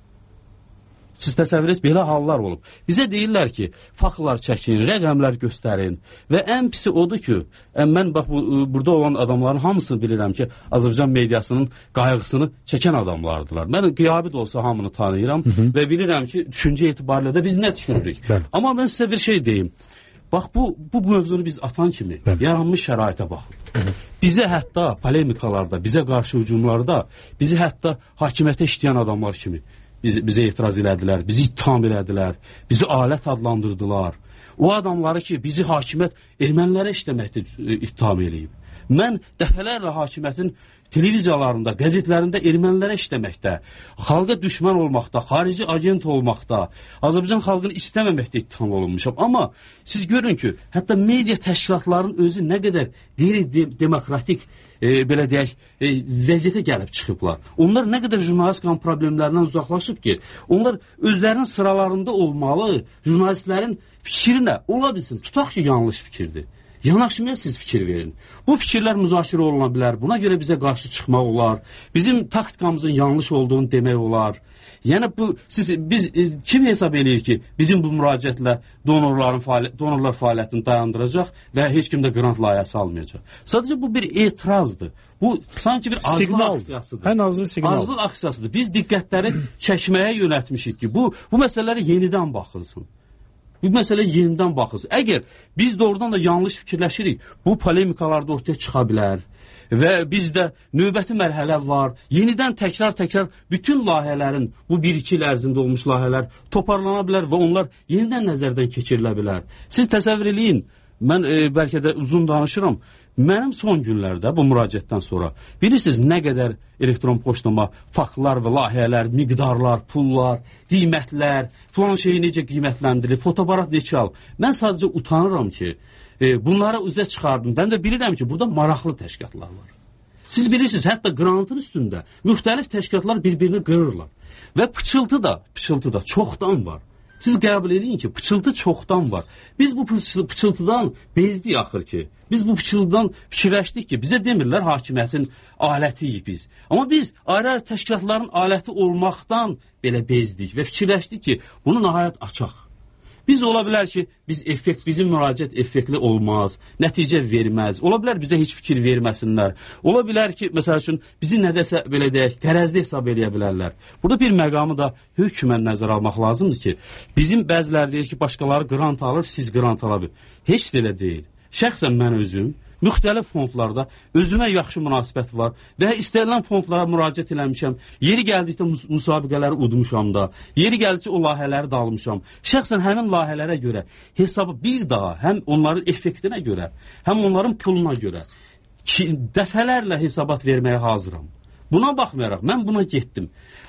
Siz təsəvvür edin, belə hallar olub. Bizə deyirlər ki, faktlar çəkin, rəqəmlər göstərin və ən pisi odur ki, mən bax, bu, burada olan adamların hamısını bilirəm ki, Azərbaycan mediasının qayğısını çəkən adamlardılar. Mən qiyabi də olsa hamını tanıyıram Hı -hı. və bilirəm ki, düşüncə etibarilə də biz nə düşünürük. Bəli. Amma mən sizə bir şey deyim. Bax, bu, bu mövzunu biz atan kimi Bəli. yaranmış şəraitə baxın. Bizə hətta polemikalarda, bizə qarşı hücumlarda, bizi hətta hakimiyyətə işləyən adamlar kimi Biz, bizə etiraz elədilər, bizi ittiham elədilər, bizi alət adlandırdılar. O adamları ki, bizi hakimiyyət ermənilərə işləməkdə ittiham eləyib. Mən dəfələrlə hakimiyyətin televiziyalarında, qəzetlərində ermənilərə işləməkdə, xalqa düşmən olmaqda, xarici agent olmaqda, Azərbaycan xalqını istəməməkdə ittiham olunmuşam. Amma siz görün ki, hətta media təşkilatlarının özü nə qədər qeyri-demokratik e, belə deyək, e, vəziyyətə gəlib çıxıblar. Onlar nə qədər jurnalistikanın problemlərindən uzaqlaşıb ki, onlar özlərinin sıralarında olmalı, jurnalistlərin fikrinə ola bilsin, tutaq ki, yanlış fikirdir. Yanaşmaya siz fikir verin. Bu fikirlər müzakirə oluna bilər. Buna görə bizə qarşı çıxmaq olar. Bizim taktikamızın yanlış olduğunu demək olar. Yəni bu siz biz kim hesab eləyir ki, bizim bu müraciətlə donorların fəaliyyət, donorlar fəaliyyətini dayandıracaq və heç kim də qrant layihəsi almayacaq. Sadəcə bu bir etirazdır. Bu sanki bir arzulıq aksiyasıdır. Ən azı siqnal. Arzulıq aksiyasıdır. Biz diqqətləri çəkməyə yönəltmişik ki, bu bu məsələlərə yenidən baxılsın. Bu məsələ yenidən baxılsın. Əgər biz doğrudan da yanlış fikirləşirik, bu polemikalarda ortaya çıxa bilər. Və bizdə növbəti mərhələ var. Yenidən təkrar-təkrar bütün layihələrin, bu bir-iki il ərzində olmuş layihələr toparlana bilər və onlar yenidən nəzərdən keçirilə bilər. Siz təsəvvür eləyin, mən e, bəlkə də uzun danışıram. Mənim son günlərdə bu müraciətdən sonra bilirsiniz nə qədər elektron poçtama faktlar və layihələr, miqdarlar, pullar, qiymətlər, filan şeyi necə qiymətləndirilir, fotoaparat neçə al. Mən sadəcə utanıram ki, e, bunları üzə çıxardım. Mən də bilirəm ki, burada maraqlı təşkilatlar var. Siz bilirsiniz, hətta qrantın üstündə müxtəlif təşkilatlar bir-birini qırırlar. Və pıçıltı da, pıçıltı da çoxdan var. Siz qəbul edin ki, pıçıltı çoxdan var. Biz bu pıçıltıdan bezdik axır ki. Biz bu pıçıltıdan fikirləşdik ki, bizə demirlər hakimiyyətin alətiyik biz. Amma biz ayrı-ayrı təşkilatların aləti olmaqdan belə bezdik və fikirləşdik ki, bunu nəhayət açaq. Biz ola bilər ki, biz effekt, bizim müraciət effektli olmaz, nəticə verməz. Ola bilər bizə heç fikir verməsinlər. Ola bilər ki, məsəl üçün, bizi nədəsə belə deyək, qərəzli hesab eləyə bilərlər. Burada bir məqamı da hökmən nəzərə almaq lazımdır ki, bizim bəziləri deyir ki, başqaları qrant alır, siz qrant ala bilir. Heç də elə deyil. Şəxsən mən özüm müxtəlif fondlarda özümə yaxşı münasibət var və istənilən fondlara müraciət eləmişəm. Yeri gəldikdə müsabiqələri udmuşam da, yeri gəldikdə o layihələri də almışam. Şəxsən həmin layihələrə görə hesabı bir daha həm onların effektinə görə, həm onların puluna görə ki, dəfələrlə hesabat verməyə hazıram. Buna baxmayaraq mən buna getdim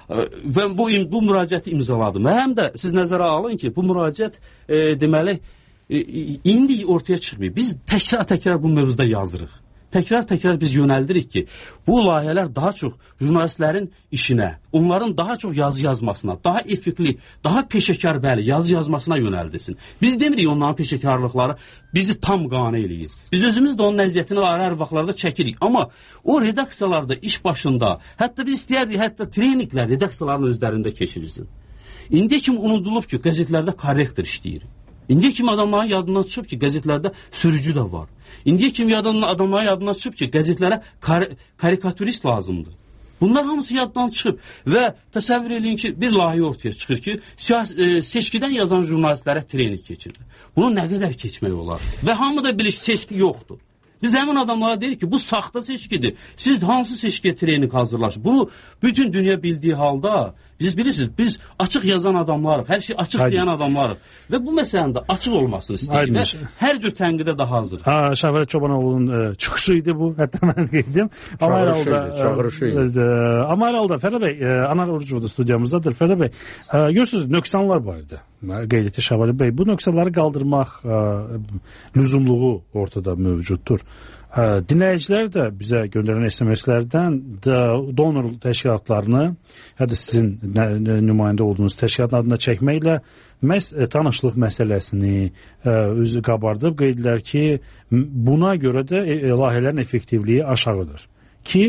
və bu, bu müraciəti imzaladım. Və həm də siz nəzərə alın ki, bu müraciət e, deməli E, indi ortaya çıxmıyor. Biz təkrar-təkrar bu mövzuda yazırıq. Təkrar-təkrar biz yönəldirik ki, bu layihələr daha çox jurnalistlərin işinə, onların daha çox yazı yazmasına, daha effektli, daha peşəkar bəli yazı yazmasına yönəldilsin. Biz demirik onların peşəkarlıqları bizi tam qane eləyir. Biz özümüz də onun əziyyətini ayrı-ayrı vaxtlarda çəkirik. Amma o redaksiyalarda, iş başında, hətta biz istəyərdik, hətta treninqlər redaksiyaların özlərində keçirilsin. İndiyə kimi unudulub ki, qəzetlərdə korrektor işləyir. İndiyə kimi adamların yadından çıxıb ki, qəzetlərdə sürücü də var. İndiyə kimi adamların yadından çıxıb ki, qəzetlərə kar karikaturist lazımdır. Bunlar hamısı yaddan çıxıb və təsəvvür edin ki, bir layihə ortaya çıxır ki, siyasi, e, seçkidən yazan jurnalistlərə trening keçirir. Bunu nə qədər keçmək olar? Və hamı da bilir ki, seçki yoxdur. Biz həmin adamlara deyirik ki, bu saxta seçkidir. Siz hansı seçkiyə trening hazırlaşır? Bunu bütün dünya bildiyi halda, biz bilirsiniz, biz açıq yazan adamlarıq, hər şey açıq deyən adamlarıq. Və bu məsələnin də açıq olmasını istəyir və hər cür tənqidə də hazır. Ha, Şahvərət Çobanoğlu'nun e, çıxışı idi bu, hətta mən qeydim. Amma hər halda, çağırışı idi. E, amma hər halda, Fərdə bəy, e, Anar Orucoğlu studiyamızdadır. Fərdə bəy, e, görürsünüz, nöqsanlar var idi. Qeyd etdi Şahvərət bəy. Bu nöqsanları qaldırmaq e, lüzumluğu ortada mövcuddur. Dinləyicilər də bizə göndərən S M S-lərdən donor təşkilatlarını, hətta sizin nümayəndə olduğunuz təşkilatın adına çəkməklə məhz tanışlıq məsələsini özü qabardıb qeydlər ki, buna görə də layihələrin effektivliyi aşağıdır. Ki,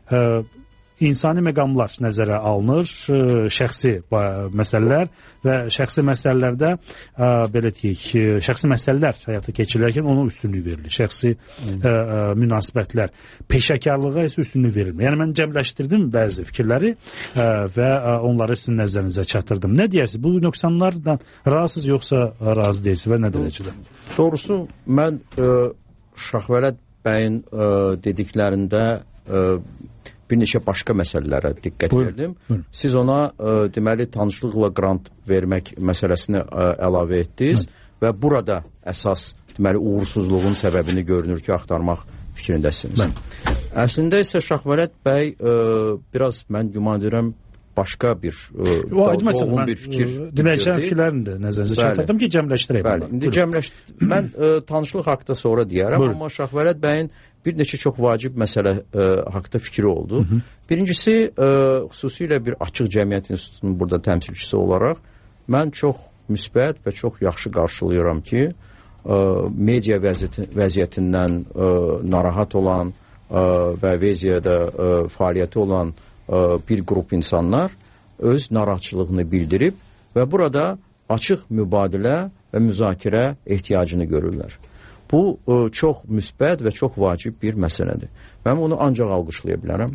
insani məqamlar nəzərə alınır, şəxsi məsələlər və şəxsi məsələlərdə belə deyək, şəxsi məsələlər həyata keçirilərkən ona üstünlük verilir. Şəxsi ə, münasibətlər, peşəkarlığa isə üstünlük verilmir. Yəni mən cəmləşdirdim bəzi fikirləri ə, və ə, onları sizin nəzərinizə çatdırdım. Nə deyərsiniz? Bu nöqsanlardan razısınız yoxsa razı deyilsiniz və nə dərəcədə? Doğrusu mən ə, Şahvərət bəyin ə, dediklərində ə, bir neçə başqa məsələlərə diqqət Buyur. verdim. Buyur. Siz ona ə, deməli tanışlıqla qrant vermək məsələsini ə, əlavə etdiniz Hı. və burada əsas deməli uğursuzluğun səbəbini görünür ki, axtarmaq fikrindəsiniz. Mən. Əslində isə Şahvərət bəy ə, biraz mən güman edirəm başqa bir ə, dolğun bir fikir. Dinləyicilər fikirlərini də nəzərinizə çatdırdım ki, cəmləşdirək. Bəli. İndi cəmləş mən ə, tanışlıq haqqında sonra deyərəm, Buyur. amma Şahvərət bəyin bir neçə çox vacib məsələ ə, haqda fikri oldu. Hı -hı. Birincisi, ə, xüsusilə bir açıq cəmiyyət institutunun burada təmsilçisi olaraq mən çox müsbət və çox yaxşı qarşılayıram ki, ə, media vəziyyəti, vəziyyətindən ə, narahat olan ə, və mediada ə, fəaliyyəti olan ə, bir qrup insanlar öz narahatçılığını bildirib və burada açıq mübadilə və müzakirə ehtiyacını görürlər. Bu ə, çox müsbət və çox vacib bir məsələdir. Mən onu ancaq alqışlaya bilərəm.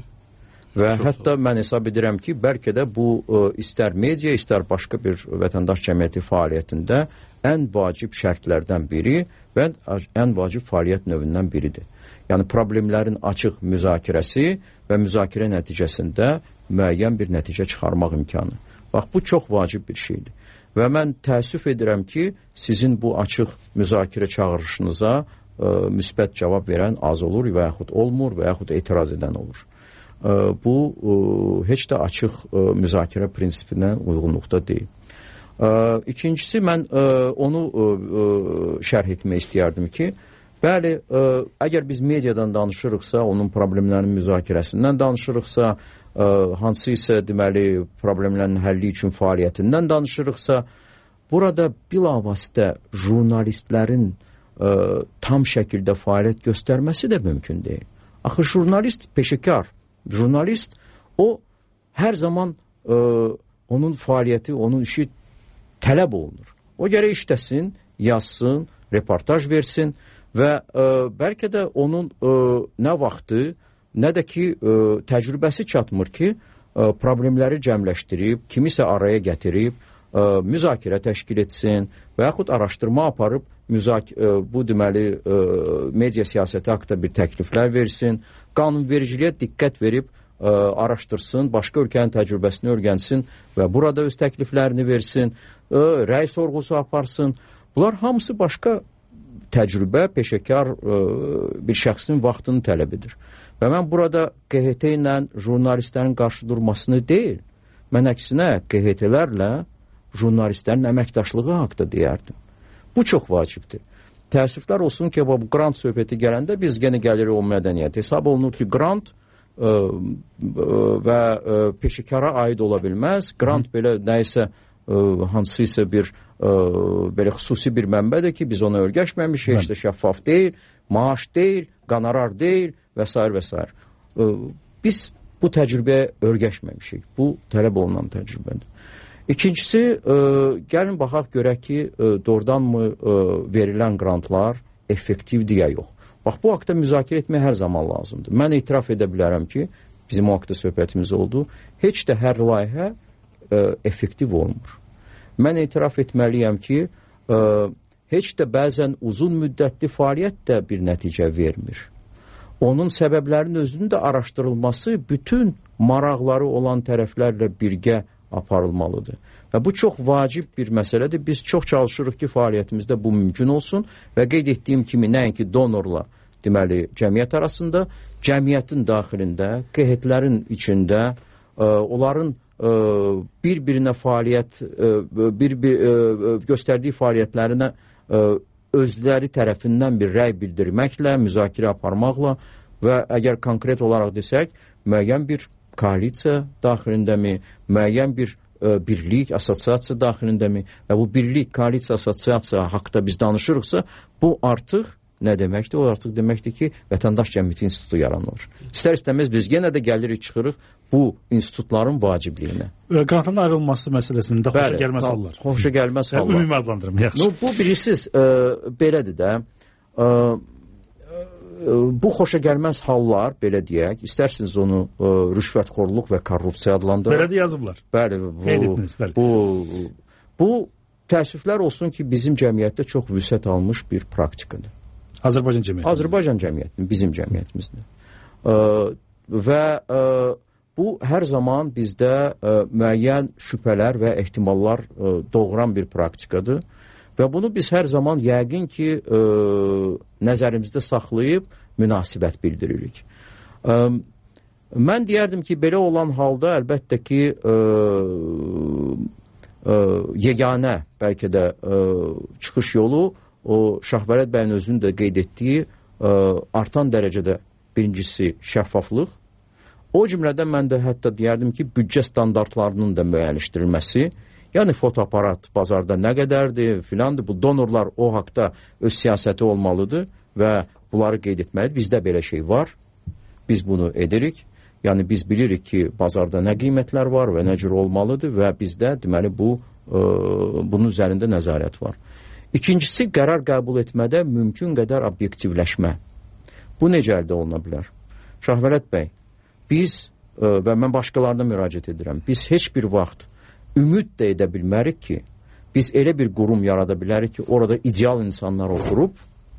Və çox hətta mən hesab edirəm ki, bəlkə də bu ə, istər media, istər başqa bir vətəndaş cəmiyyəti fəaliyyətində ən vacib şərtlərdən biri və ən vacib fəaliyyət növündən biridir. Yəni problemlərin açıq müzakirəsi və müzakirə nəticəsində müəyyən bir nəticə çıxarmaq imkanı. Bax, bu çox vacib bir şeydir. Və mən təəssüf edirəm ki, sizin bu açıq müzakirə çağırışınıza ə, müsbət cavab verən az olur və yaxud olmur və yaxud etiraz edən olur. Ə, bu ə, heç də açıq ə, müzakirə prinsipinə uyğunluqda deyil. Ə, ikincisi, mən ə, onu ə, ə, şərh etmək istəyərdim ki, bəli, ə, əgər biz mediadan danışırıqsa, onun problemlərinin müzakirəsindən danışırıqsa, Ə, hansı isə deməli problemlərin həlli üçün fəaliyyətindən danışırıqsa, burada bilavasitə jurnalistlərin ə, tam şəkildə fəaliyyət göstərməsi də mümkün deyil. Axı jurnalist peşəkar, jurnalist o hər zaman ə, onun fəaliyyəti, onun işi tələb olunur. O gərək işləsin, yazsın, reportaj versin və ə, bəlkə də onun ə, nə vaxtı nə də ki, ə, təcrübəsi çatmır ki, ə, problemləri cəmləşdirib, kimisə araya gətirib, ə, müzakirə təşkil etsin və yaxud araşdırma aparıb, müzak ə, bu deməli ə, media siyasəti haqqında bir təkliflər versin, qanunvericiliyə diqqət verib, ə, araşdırsın, başqa ölkənin təcrübəsini öyrənsin və burada öz təkliflərini versin, ə, rəy sorğusu aparsın. Bunlar hamısı başqa təcrübə, peşəkar ə, bir şəxsin vaxtını tələb edir. Və mən burada Q H T ilə jurnalistlərin qarşı durmasını deyil, mən əksinə Q H T-lərlə jurnalistlərin əməkdaşlığı haqda deyərdim. Bu çox vacibdir. Təəssüflər olsun ki, bu qrant söhbəti gələndə biz yenə gəlirik o mədəniyyət. Hesab olunur ki, qrant ə, və ə, peşəkara aid ola bilməz. Qrant Hı. belə nəyisə, ə, hansı isə bir ə, belə xüsusi bir mənbədir ki, biz ona örgəşməmişik, heç də şəffaf deyil, maaş deyil, qanarar deyil və s. və s. Biz bu təcrübəyə örgəşməmişik. Bu tələb olunan təcrübədir. İkincisi, ə, gəlin baxaq görək ki, ə, doğrudanmı ə, verilən qrantlar effektivdir ya yox. Bax, bu haqda müzakirə etmək hər zaman lazımdır. Mən etiraf edə bilərəm ki, bizim o haqda söhbətimiz oldu. Heç də hər layihə ə, effektiv olmur. Mən etiraf etməliyəm ki, ə, heç də bəzən uzun müddətli fəaliyyət də bir nəticə vermir. Onun səbəblərinin özünün də araşdırılması bütün maraqları olan tərəflərlə birgə aparılmalıdır. Və bu çox vacib bir məsələdir. Biz çox çalışırıq ki, fəaliyyətimizdə bu mümkün olsun və qeyd etdiyim kimi nəinki donorla, deməli, cəmiyyət arasında, cəmiyyətin daxilində, Q H-lərin içində, ə, onların ə, bir-birinə fəaliyyət, ə, bir, bir, ə, göstərdiyi fəaliyyətlərinə ə, özləri tərəfindən bir rəy bildirməklə, müzakirə aparmaqla və əgər konkret olaraq desək, müəyyən bir koalisiya daxilindəmi, müəyyən bir ə, birlik, assosiasiya daxilindəmi və bu birlik, koalisiya, assosiasiya haqda biz danışırıqsa, bu artıq nə deməkdir? O artıq deməkdir ki, Vətəndaş Cəmiyyəti İnstitutu yaranır. İstər-istəməz biz yenə də gəlirik, çıxırıq bu institutların vacibliyinə. Qrantın ayrılması məsələsində xoşa gəlməz hallar. Xoşa gəlməz hallar. Ümumi adlandırım, yaxşı. No, bu bilirsiniz, ə, belədir də, ə, ə, bu xoşa gəlməz hallar, belə deyək, istərsiniz onu ə, rüşvətxorluq və korrupsiya adlandırır. Belə də yazıblar. Bəli, bu, etdiniz, bəli. bu, bu təəssüflər olsun ki, bizim cəmiyyətdə çox vüsət almış bir praktikadır. Azərbaycan cəmiyyəti. Azərbaycan cəmiyyətinin, bizim cəmiyyətimizdir. Ə, və ə, bu hər zaman bizdə ə, müəyyən şübhələr və ehtimallar ə, doğuran bir praktikadır. Və bunu biz hər zaman yəqin ki, ə, nəzərimizdə saxlayıb münasibət bildiririk. Ə, mən deyərdim ki, belə olan halda əlbəttə ki, ə, ə, yeganə bəlkə də ə, çıxış yolu o Şahbələt bəyin özünün də qeyd etdiyi ə, artan dərəcədə birincisi şəffaflıq. O cümlədən mən də hətta deyərdim ki, büdcə standartlarının da müəyyənləşdirilməsi, yəni fotoaparat bazarda nə qədərdir, filandır, bu donorlar o haqda öz siyasəti olmalıdır və bunları qeyd etməlidir. Bizdə belə şey var, biz bunu edirik. Yəni biz bilirik ki, bazarda nə qiymətlər var və nə cür olmalıdır və bizdə deməli bu ə, bunun üzərində nəzarət var. İkincisi, qərar qəbul etmədə mümkün qədər obyektivləşmə. Bu necə əldə oluna bilər? Şahbələt bəy, biz ə, və mən başqalarına müraciət edirəm, biz heç bir vaxt ümid də edə bilmərik ki, biz elə bir qurum yarada bilərik ki, orada ideal insanlar oturub,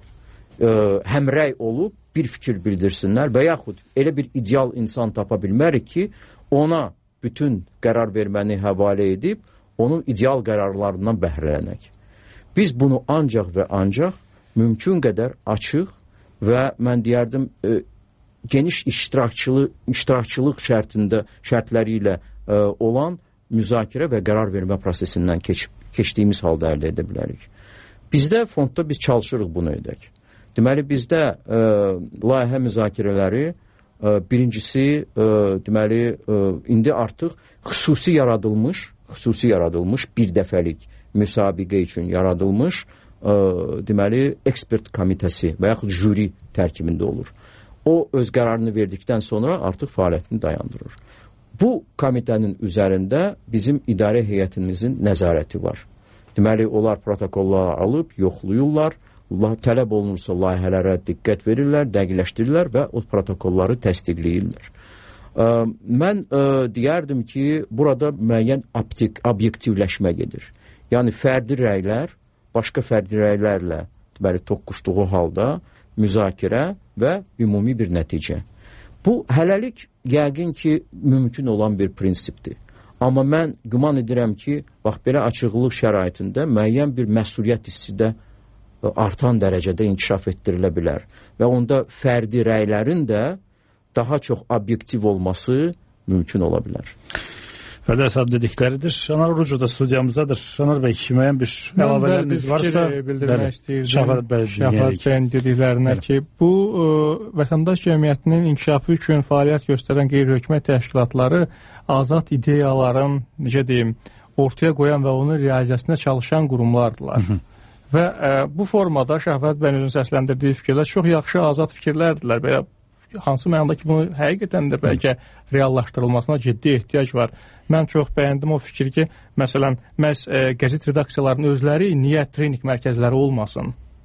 ə, həmrəy olub, bir fikir bildirsinlər və yaxud elə bir ideal insan tapa bilmərik ki, ona bütün qərar verməni həvalə edib, onun ideal qərarlarından bəhrələnək. Biz bunu ancaq və ancaq mümkün qədər açıq və mən deyərdim e, geniş iştirakçılıq, iştirakçılıq şərtində, şərtləri ilə e, olan müzakirə və qərar vermə prosesindən keç, keçdiyimiz halda əldə edə bilərik. Bizdə fondda biz çalışırıq bunu edək. Deməli, bizdə e, layihə müzakirələri e, birincisi e, deməli, e, indi artıq xüsusi yaradılmış, xüsusi yaradılmış bir dəfəlik müsabiqə üçün yaradılmış ə, deməli, ekspert komitəsi və yaxud jüri tərkibində olur. O öz qərarını verdikdən sonra artıq fəaliyyətini dayandırır. Bu komitənin üzərində bizim idarə heyətimizin nəzarəti var. Deməli, onlar protokolları alıb, yoxluyurlar, tələb olunursa layihələrə diqqət verirlər, dəqiqləşdirirlər və o protokolları təsdiqləyirlər. Ə, mən ə, deyərdim ki, burada müəyyən obyektivləşmə gedir. Yəni, fərdi rəylər, başqa fərdi rəylərlə deməli, toqquşduğu halda müzakirə və ümumi bir nəticə. Bu, hələlik yəqin ki, mümkün olan bir prinsipdir. Amma mən güman edirəm ki, bax, belə açıqlıq şəraitində müəyyən bir məsuliyyət hissi də artan dərəcədə inkişaf etdirilə bilər. Və onda fərdi rəylərin də daha çox obyektiv olması mümkün ola bilər. Fərdə Əsad dedikləridir. Şanar Rucu da studiyamızdadır. Şanar bəy, müəyyən bir əlavələriniz varsa, bildirmək istəyirdim. Şəfət bəyin dediklərinə ki, bu ə, vətəndaş cəmiyyətinin inkişafı üçün fəaliyyət göstərən qeyri-hökumət təşkilatları azad ideyaların, necə deyim, ortaya qoyan və onun realizəsinə çalışan qurumlardılar. Hı -hı. Və ə, bu formada Şəfət bəyin özünün səsləndirdiyi fikirlər çox yaxşı azad fikirlərdirlər. Belə hansı mənada ki, bunu həqiqətən də bəlkə reallaşdırılmasına ciddi ehtiyac var. Mən çox bəyəndim o fikir ki, məsələn, məhz e, qəzet redaksiyalarının özləri niyə trening mərkəzləri olmasın?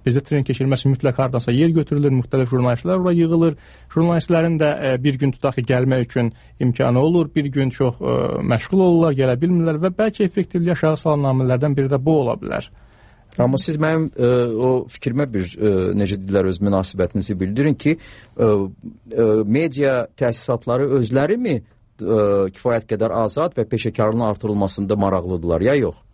bizdə tren keçirilməsi mütləq hardansa yer götürülür, müxtəlif jurnalistlər ora yığılır. Jurnalistlərin də e, bir gün tutaq ki, gəlmək üçün imkanı olur, bir gün çox e, məşğul olurlar, gələ bilmirlər və bəlkə effektivliyi aşağı salan amillərdən biri də bu ola bilər. Amma siz mənim e, o fikrimə bir e, necə deyirlər öz münasibətinizi bildirin ki, e, e, media təsisatları özləri mi e, kifayət qədər azad və peşəkarlığın artırılmasında maraqlıdırlar ya yox?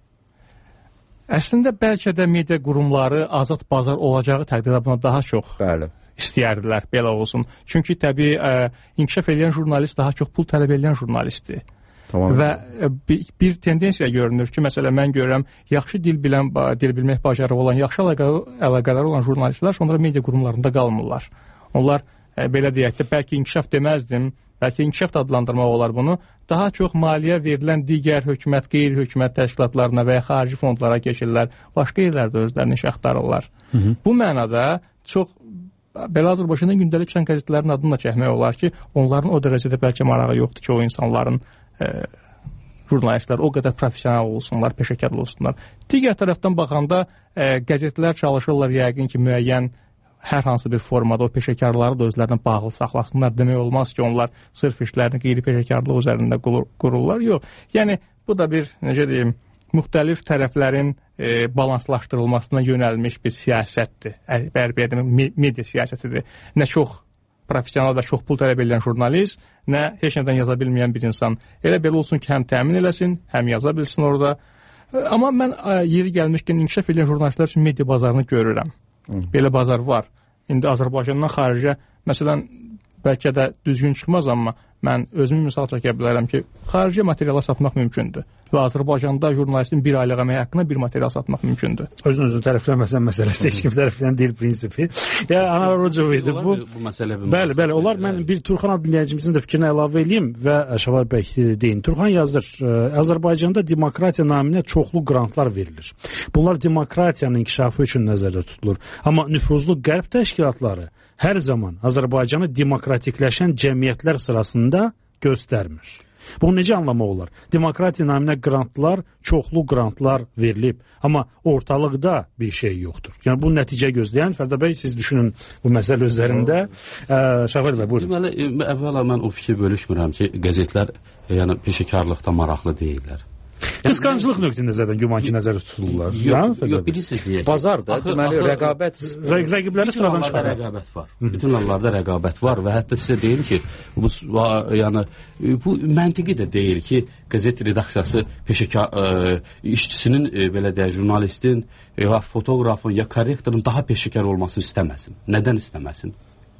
Əslində bəlkə də media qurumları azad bazar olacağı təqdirdə buna daha çox Bəli. istəyərdilər, belə olsun. Çünki təbii ə, inkişaf edən jurnalist daha çox pul tələb edən jurnalistdir. Tamam. Və ə, bir, bir tendensiya görünür ki, məsələn mən görürəm, yaxşı dil bilən, dil bilmək bacarığı olan, yaxşı əlaqələri olan jurnalistlər sonra media qurumlarında qalmırlar. Onlar ə, belə deyək də, bəlkə inkişaf deməzdim, bəlkə inkişaf da adlandırmaq olar bunu, daha çox maliyyə verilən digər hökumət, qeyri-hökumət təşkilatlarına və ya xarici fondlara keçirlər, başqa yerlərdə özlərini iş axtarırlar. Hı -hı. Bu mənada çox, belə Azərbaycanda gündəlik çıxan qəzetlərin adını da çəkmək olar ki, onların o dərəcədə bəlkə marağı yoxdur ki, o insanların e, jurnalistlər o qədər professional olsunlar, peşəkar olsunlar. Digər tərəfdən baxanda e, qəzetlər çalışırlar yəqin ki, müəyyən hər hansı bir formada o peşəkarları da özlərinə bağlı saxlasınlar. Demək olmaz ki, onlar sırf işlərini qeyri-peşəkarlıq üzərində qururlar. Yox, yəni bu da bir, necə deyim, müxtəlif tərəflərin e, balanslaşdırılmasına yönəlmiş bir siyasətdir. Bərbiyyədən media siyasətidir. Nə çox professional və çox pul tələb edən jurnalist, nə heç nədən yaza bilməyən bir insan. Elə belə olsun ki, həm təmin eləsin, həm yaza bilsin orada. E, amma mən e, yeri gəlmişkən inkişaf edən jurnalistlər üçün media bazarını görürəm. Belə bazar var. İndi Azərbaycandan xaricə, məsələn, bəlkə də düzgün çıxmaz, amma mən özümü misal çəkə bilərəm ki, xarici materiala satmaq mümkündür. Və Azərbaycanda jurnalistin bir aylıq əmək haqqında bir material satmaq mümkündür. Özün özünü tərəfləməsən məsələsi, heç kim tərəfləyən deyil prinsipi. Ya, analogiya idi bu. Bu məsələ bir Bəli, bəli, onlar mən bir Turxan adlı dinləyicimizin də fikrini əlavə edeyim və Şəvar bəy deyin. Turxan yazır, Azərbaycanda demokratiya naminə çoxlu qrantlar verilir. Bunlar demokratiyanın inkişafı üçün nəzərdə tutulur. Amma nüfuzlu qərb təşkilatları hər zaman Azərbaycanı demokratikləşən cəmiyyətlər sırasında göstərmir. Bunu necə anlamaq olar? Demokratiya naminə qrantlar, çoxlu qrantlar verilib. Amma ortalıqda bir şey yoxdur. Yəni bu nəticə gözləyən, Fərdə bəy, siz düşünün bu məsələ üzərində. Şəvar bəy, buyurun. Deməli, əvvəla mən o fikir bölüşmürəm ki, qəzetlər yəni peşəkarlıqda maraqlı deyirlər. Qısqanclıq nöqteyi-nəzərdən güman ki, nəzərdə tutulurlar. Yox, yox, bilirsiniz deyək. Bazarda, deməli, rəqabət, rəqibləri sıradan çıxarır. Rəqabət var. Bütün hallarda rəqabət var və hətta sizə deyim ki, bu yəni bu məntiqi də deyil ki, qəzet redaksiyası peşəkar işçisinin belə deyək, jurnalistin ya fotoqrafın ya korrektorun daha peşəkar olmasını istəməsin. Nədən istəməsin?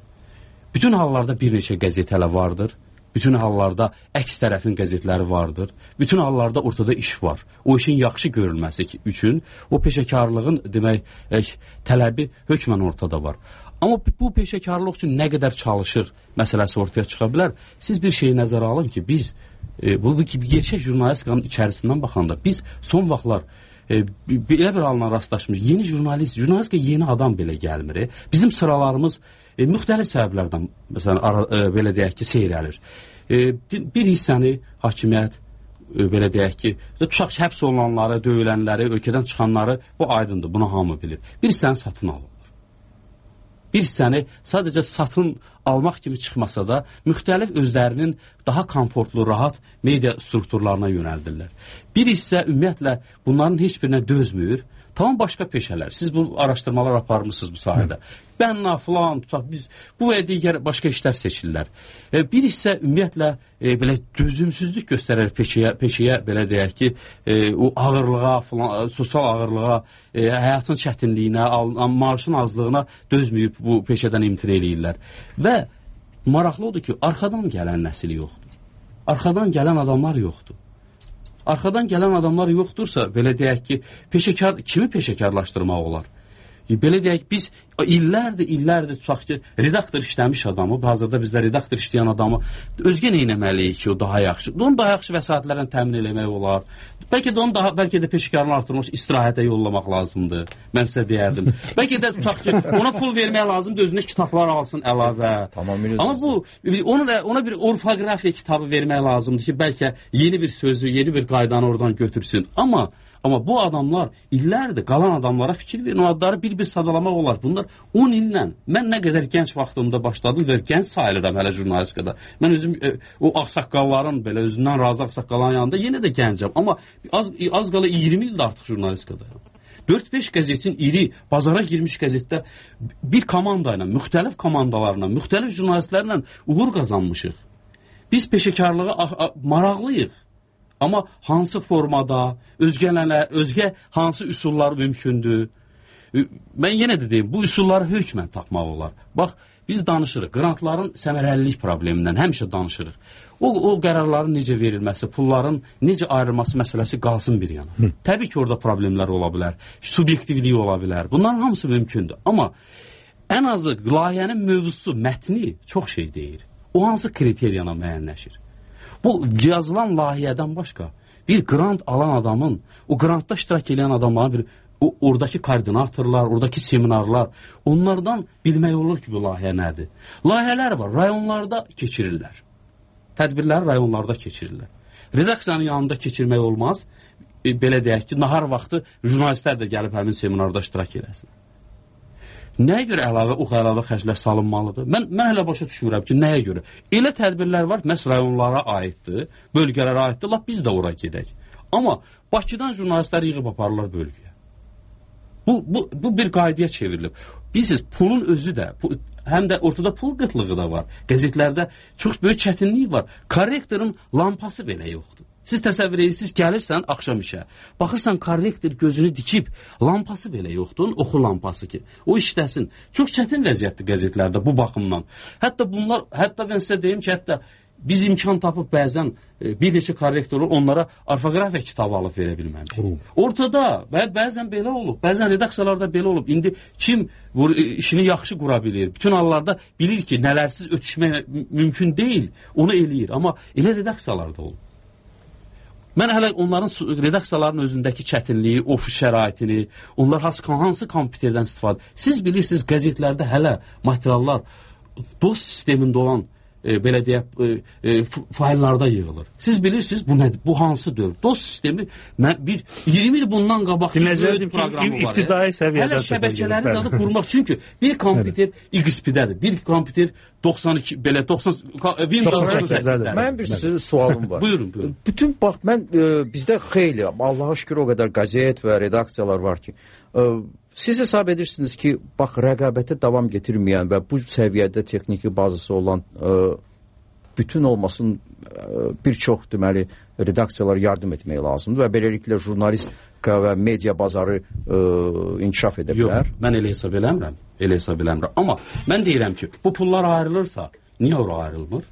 Bütün hallarda bir neçə qəzet hələ vardır. Bütün hallarda əks tərəfin qəzetləri vardır. Bütün hallarda ortada iş var. O işin yaxşı görülməsi üçün o peşəkarlığın demək tələbi hökmən ortada var. Amma bu peşəkarlıq üçün nə qədər çalışır məsələsi ortaya çıxa bilər. Siz bir şeyi nəzərə alın ki, biz e, bu gerçək jurnalistikanın içərisindən baxanda biz son vaxtlar e, belə bir halına rastlaşmış. Yeni jurnalist, jurnalistika yeni adam belə gəlmir. Bizim sıralarımız E, müxtəlif səbəblərdən, məsələn, ara, e, belə deyək ki, seyrəlir. E, bir hissəni hakimiyyət, e, belə deyək ki, tutaq həbs olunanları, döyülənləri, ölkədən çıxanları, bu aydındır, bunu hamı bilir. Bir hissəni satın alırlar. Bir hissəni sadəcə satın almaq kimi çıxmasa da, müxtəlif özlərinin daha komfortlu, rahat media strukturlarına yönəldirlər. Bir hissə ümumiyyətlə bunların heç birinə dözmür. Tamam başqa peşələr. Siz bu araşdırmalar aparmışsınız bu sahədə. Bənna, filan, tutaq, biz bu və digər başqa işlər seçirlər. E, bir hissə ümumiyyətlə e, belə dözümsüzlük göstərər peşəyə, peşəyə belə deyək ki, e, o ağırlığa, filan, sosial ağırlığa, e, həyatın çətinliyinə, maaşın azlığına dözməyib bu peşədən imtina eləyirlər. Və maraqlı odur ki, arxadan gələn nəsil yoxdur. Arxadan gələn adamlar yoxdur. Arxadan gələn adamlar yoxdursa, belə deyək ki, peşəkar, kimi peşəkarlaşdırmaq olar? Belə deyək, biz illərdir, illərdir tutaq ki, redaktor işləmiş adamı, hazırda bizdə redaktor işləyən adamı özgə neynəməliyik ki, o daha yaxşı. Onun daha yaxşı vəsaitlərlə təmin eləmək olar. Bəlkə də onu daha, bəlkə də peşəkarını artırmış istirahətə yollamaq lazımdır. Mən sizə deyərdim. Bəlkə də tutaq ki, ona pul vermək lazımdır, özünə kitablar alsın əlavə. Tamamilə. Amma bu, ona, ona bir orfoqrafiya kitabı vermək lazımdır ki, bəlkə yeni bir sözü, yeni bir qaydanı oradan götürsün. Amma Amma bu adamlar illərdir qalan adamlara fikir verin, o adları bir-bir sadalamaq olar. Bunlar on illə, mən nə qədər gənc vaxtımda başladım və gənc sayılırım hələ jurnalistikada. Mən özüm e, o ağsaqqalların belə özündən razı ağsaqqalların yanında yenə də gəncəm. Amma az, az qala iyirmi ildir artıq jurnalistikadayım. dörd beş qəzetin iri, bazara girmiş qəzetdə bir komanda ilə, müxtəlif komandalarla, müxtəlif jurnalistlərlə uğur qazanmışıq. Biz peşəkarlığa maraqlıyıq. Amma hansı formada, özgələrlə, özgə hansı üsullar mümkündür? Mən yenə də deyim, bu üsulları hökmən tapmaq olar. Bax, biz danışırıq, qrantların səmərəlilik problemindən həmişə danışırıq. O, o qərarların necə verilməsi, pulların necə ayrılması məsələsi qalsın bir yana. Hı. Təbii ki, orada problemlər ola bilər, subyektivliyi ola bilər. Bunların hamısı mümkündür. Amma ən azı layihənin mövzusu, mətni çox şey deyir. O hansı kriteriyana müəyyənləşir? Bu yazılan layihədən başqa bir qrant alan adamın, o qrantda iştirak edən adamların bir o, oradakı koordinatorlar, oradakı seminarlar, onlardan bilmək olur ki, bu layihə nədir? Layihələr var, rayonlarda keçirirlər. Tədbirləri rayonlarda keçirirlər. Redaksiyanın yanında keçirmək olmaz. E, belə deyək ki, nahar vaxtı jurnalistlər də gəlib həmin seminarda iştirak eləsin. Nəyə görə əlavə, o əlavə xərclər salınmalıdır? Mən, mən hələ başa düşmürəm ki, nəyə görə? Elə tədbirlər var, məhz rayonlara aiddir, bölgələrə aiddir, lap biz də ora gedək. Amma Bakıdan jurnalistlər yığıb aparırlar bölgəyə. Bu, bu, bu bir qaydaya çevrilib. Bilirsiniz, pulun özü də, pu, həm də ortada pul qıtlığı da var. Qəzetlərdə çox böyük çətinlik var. Korrektorun lampası belə yoxdur. Siz təsəvvür edirsiniz, gəlirsən axşam işə, baxırsan korrektor gözünü dikib, lampası belə yoxdur, oxu lampası ki, o işləsin. Çox çətin vəziyyətdir qəzetlərdə bu baxımdan. Hətta bunlar, hətta mən sizə deyim ki, hətta biz imkan tapıb bəzən e, bir neçə korrektor onlara orfoqrafiya kitabı alıb verə bilməmişik. Ortada və bəzən belə olub, bəzən redaksiyalarda belə olub. İndi kim bu e, işini yaxşı qura bilir, bütün hallarda bilir ki, nələrsiz ötüşmək mümkün deyil, onu eləyir. Amma elə redaksiyalarda olub. Mən hələ onların redaksiyaların özündəki çətinliyi, ofis şəraitini, onlar hansı, hansı kompüterdən istifadə. Siz bilirsiniz, qəzetlərdə hələ materiallar DOS sistemində olan e, belə deyək, e, e, fayllarda yığılır. Siz bilirsiniz, bu nədir? Bu hansı dövr? DOS sistemi mən bir iyirmi il bundan qabaq bir proqramı var. İbtidai səviyyədə hələ şəbəkələrin adı qurmaq. Çünki bir kompüter X P-dədir, bir kompüter doxsan iki belə doxsan Windows doxsan səkizdədir. Mən bir sizə sualım var. Buyurun, buyurun. Bütün bax mən e, bizdə xeyli, Allaha şükür o qədər qəzet və redaksiyalar var ki, e, siz hesab edirsiniz ki, bax rəqabətə davam getirməyən və bu səviyyədə texniki bazası olan e, bütün olmasın e, bir çox deməli redaksiyalar yardım etmək lazımdır və beləliklə jurnalistika və media bazarı e, inkişaf edə bilər. Yox, mən elə hesab eləmirəm. Elə hesab eləmirəm. Amma mən deyirəm ki, bu pullar ayrılırsa, niyə ora ayrılmır?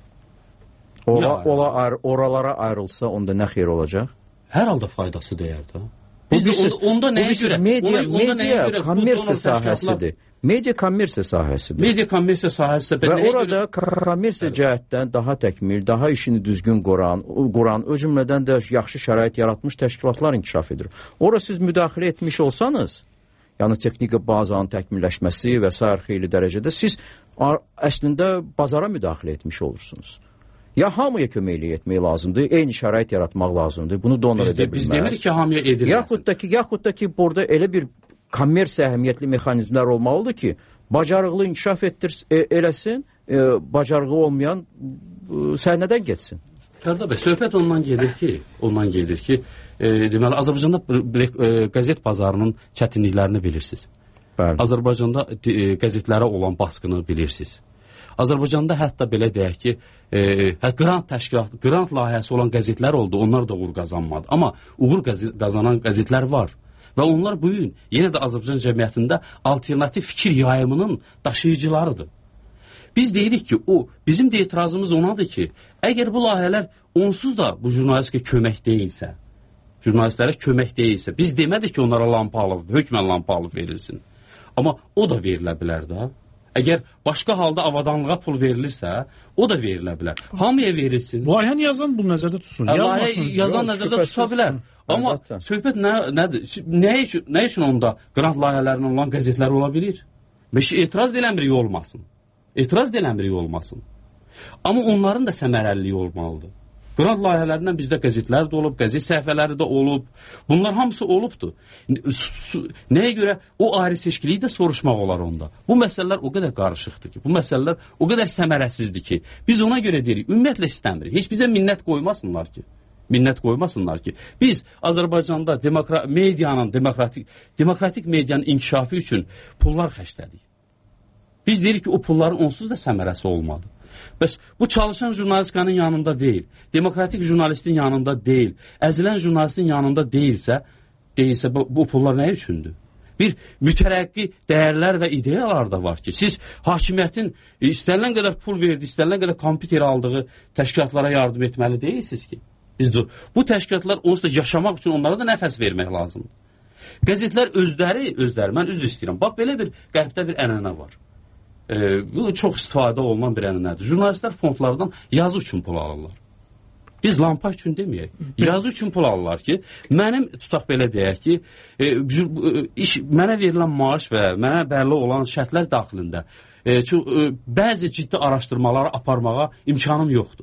Ora, ola, ayrı, oralara ayrılsa onda nə xeyir olacaq? Hər halda faydası dəyər də. Biz Biz siz, onda, onda nəyə görə? Media, onda, onda media görə, kommersiya sahəsidir. Media kommersiya sahəsidir. Media kommersiya sahəsi. Və orada görə... kommersiya cəhətdən daha təkmil, daha işini düzgün quran, quran, o cümlədən də yaxşı şərait yaratmış təşkilatlar inkişaf edir. Ora siz müdaxilə etmiş olsanız, yəni texnika bazanın təkmilləşməsi və s. xeyli dərəcədə siz əslində bazara müdaxilə etmiş olursunuz. Ya hamıya köməklik etmək lazımdır, eyni şərait yaratmaq lazımdır. Bunu donor edə bilməz. Biz demirik ki, hamıya edilməsin. Yaxud da ki, yaxud da ki, burada elə bir kommersiya əhəmiyyətli mexanizmlər olmalıdır ki, bacarıqlı inkişaf etdir, e, eləsin, e, bacarığı olmayan e, səhnədən getsin. Fərda bəy, söhbət ondan gedir ki, ondan gedir ki, e, deməli, Azərbaycanda e, qəzet bazarının çətinliklərini bilirsiniz. Bəli. Azərbaycanda e, qəzetlərə olan baskını bilirsiniz. Azərbaycanda hətta belə deyək ki, e, qrant təşkilat, qrant layihəsi olan qəzetlər oldu, onlar da uğur qazanmadı. Amma uğur qəzet, qazanan qəzetlər var. Və onlar bu gün yenə də Azərbaycan cəmiyyətində alternativ fikir yayımının daşıyıcılarıdır. Biz deyirik ki, o bizim də etirazımız onadır ki, əgər bu layihələr onsuz da bu jurnalistikə kömək deyilsə, jurnalistlərə kömək deyilsə, biz demədik ki, onlara lampa alıb, hökmən lampa alıb verilsin. Amma o da verilə bilər də. Əgər başqa halda avadanlığa pul verilirsə, o da verilə bilər. Hamıya verilsin. Layihəni yazan bunu nəzərdə tutsun. Layihə yazan nəzərdə tuta bilər. Amma söhbət nə, nədir? Nə üçün, nə üçün onda qrant layihələrinin olan qəzetlər ola bilir? Məşə etiraz eləmirik olmasın. Etiraz eləmirik olmasın. Amma onların da səmərəliliyi olmalıdır. Qrant layihələrindən bizdə qəzetlər də olub, qəzet səhifələri də olub. Bunlar hamısı olubdur. Nəyə görə o ayrı seçkiliyi də soruşmaq olar onda. Bu məsələlər o qədər qarışıqdır ki, bu məsələlər o qədər səmərəsizdir ki, biz ona görə deyirik, ümumiyyətlə istəmirik. Heç bizə minnət qoymasınlar ki. Minnət qoymasınlar ki, biz Azərbaycanda demokra medianın, demokratik, demokratik medianın inkişafı üçün pullar xərclədik. Biz deyirik ki, o pulların onsuz da səmərəsi olmalı. Bəs bu çalışan jurnalistikanın yanında deyil, demokratik jurnalistin yanında deyil, əzilən jurnalistin yanında deyilsə, deyilsə bu, bu pullar nə üçündür? Bir mütərəqqi dəyərlər və ideyalar da var ki, siz hakimiyyətin istənilən qədər pul verdi, istənilən qədər kompüter aldığı təşkilatlara yardım etməli deyilsiniz ki. Biz de, bu təşkilatlar onsuz da yaşamaq üçün onlara da nəfəs vermək lazımdır. Qəzetlər özləri, özləri, mən üzr istəyirəm, bax belə bir qərbdə bir ənənə var. Ee, bu çox istifadə olunan bir ənənədir. Jurnalistlər fondlardan yazı üçün pul alırlar. Biz lampa üçün deməyək. Yazı üçün pul alırlar ki, mənim tutaq belə deyək ki, e, iş, mənə verilən maaş və mənə bəlli olan şərtlər daxilində e, çox, e, bəzi ciddi araşdırmaları aparmağa imkanım yoxdur.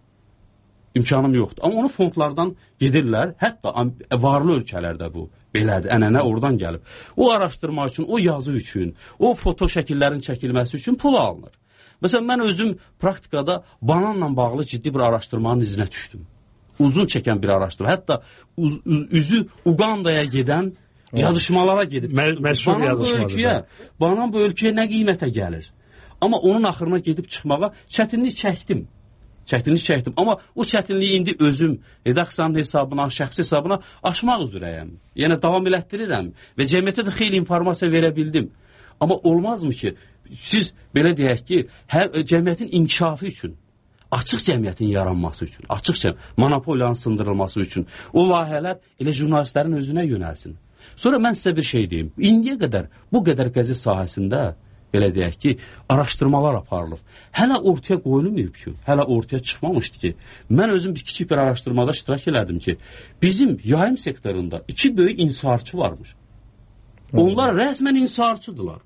İmkanım yoxdur. Amma onu fondlardan gedirlər, hətta varlı ölkələrdə bu belədir, ənənə oradan gəlib. O araşdırma üçün, o yazı üçün, o foto şəkillərin çəkilməsi üçün pul alınır. Məsələn, mən özüm praktikada bananla bağlı ciddi bir araşdırmanın izinə düşdüm. Uzun çəkən bir araşdırma. Hətta uz, üzü Ugandaya gedən o, yazışmalara gedib. Mə məşhur yazışmadır. Banan bu ölkəyə nə qiymətə gəlir? Amma onun axırına gedib çıxmağa çətinlik çəkdim. Çətinlik çəkdim. Amma o çətinliyi indi özüm redaksiyanın hesabına, şəxsi hesabına aşmaq üzrəyəm. Yəni davam elətdirirəm və cəmiyyətə də xeyli informasiya verə bildim. Amma olmazmı ki, siz belə deyək ki, hər cəmiyyətin inkişafı üçün, açıq cəmiyyətin yaranması üçün, açıq cəmiyyət, monopoliyanın sındırılması üçün o layihələr elə jurnalistlərin özünə yönəlsin. Sonra mən sizə bir şey deyim. İndiyə qədər bu qədər qəzet sahəsində belə deyək ki, araşdırmalar aparılır. Hələ ortaya qoyulmayıb ki, hələ ortaya çıxmamışdı ki, mən özüm bir kiçik bir araşdırmada iştirak elədim ki, bizim yayım sektorunda iki böyük inhisarçı varmış. Onlar rəsmən inhisarçıdırlar.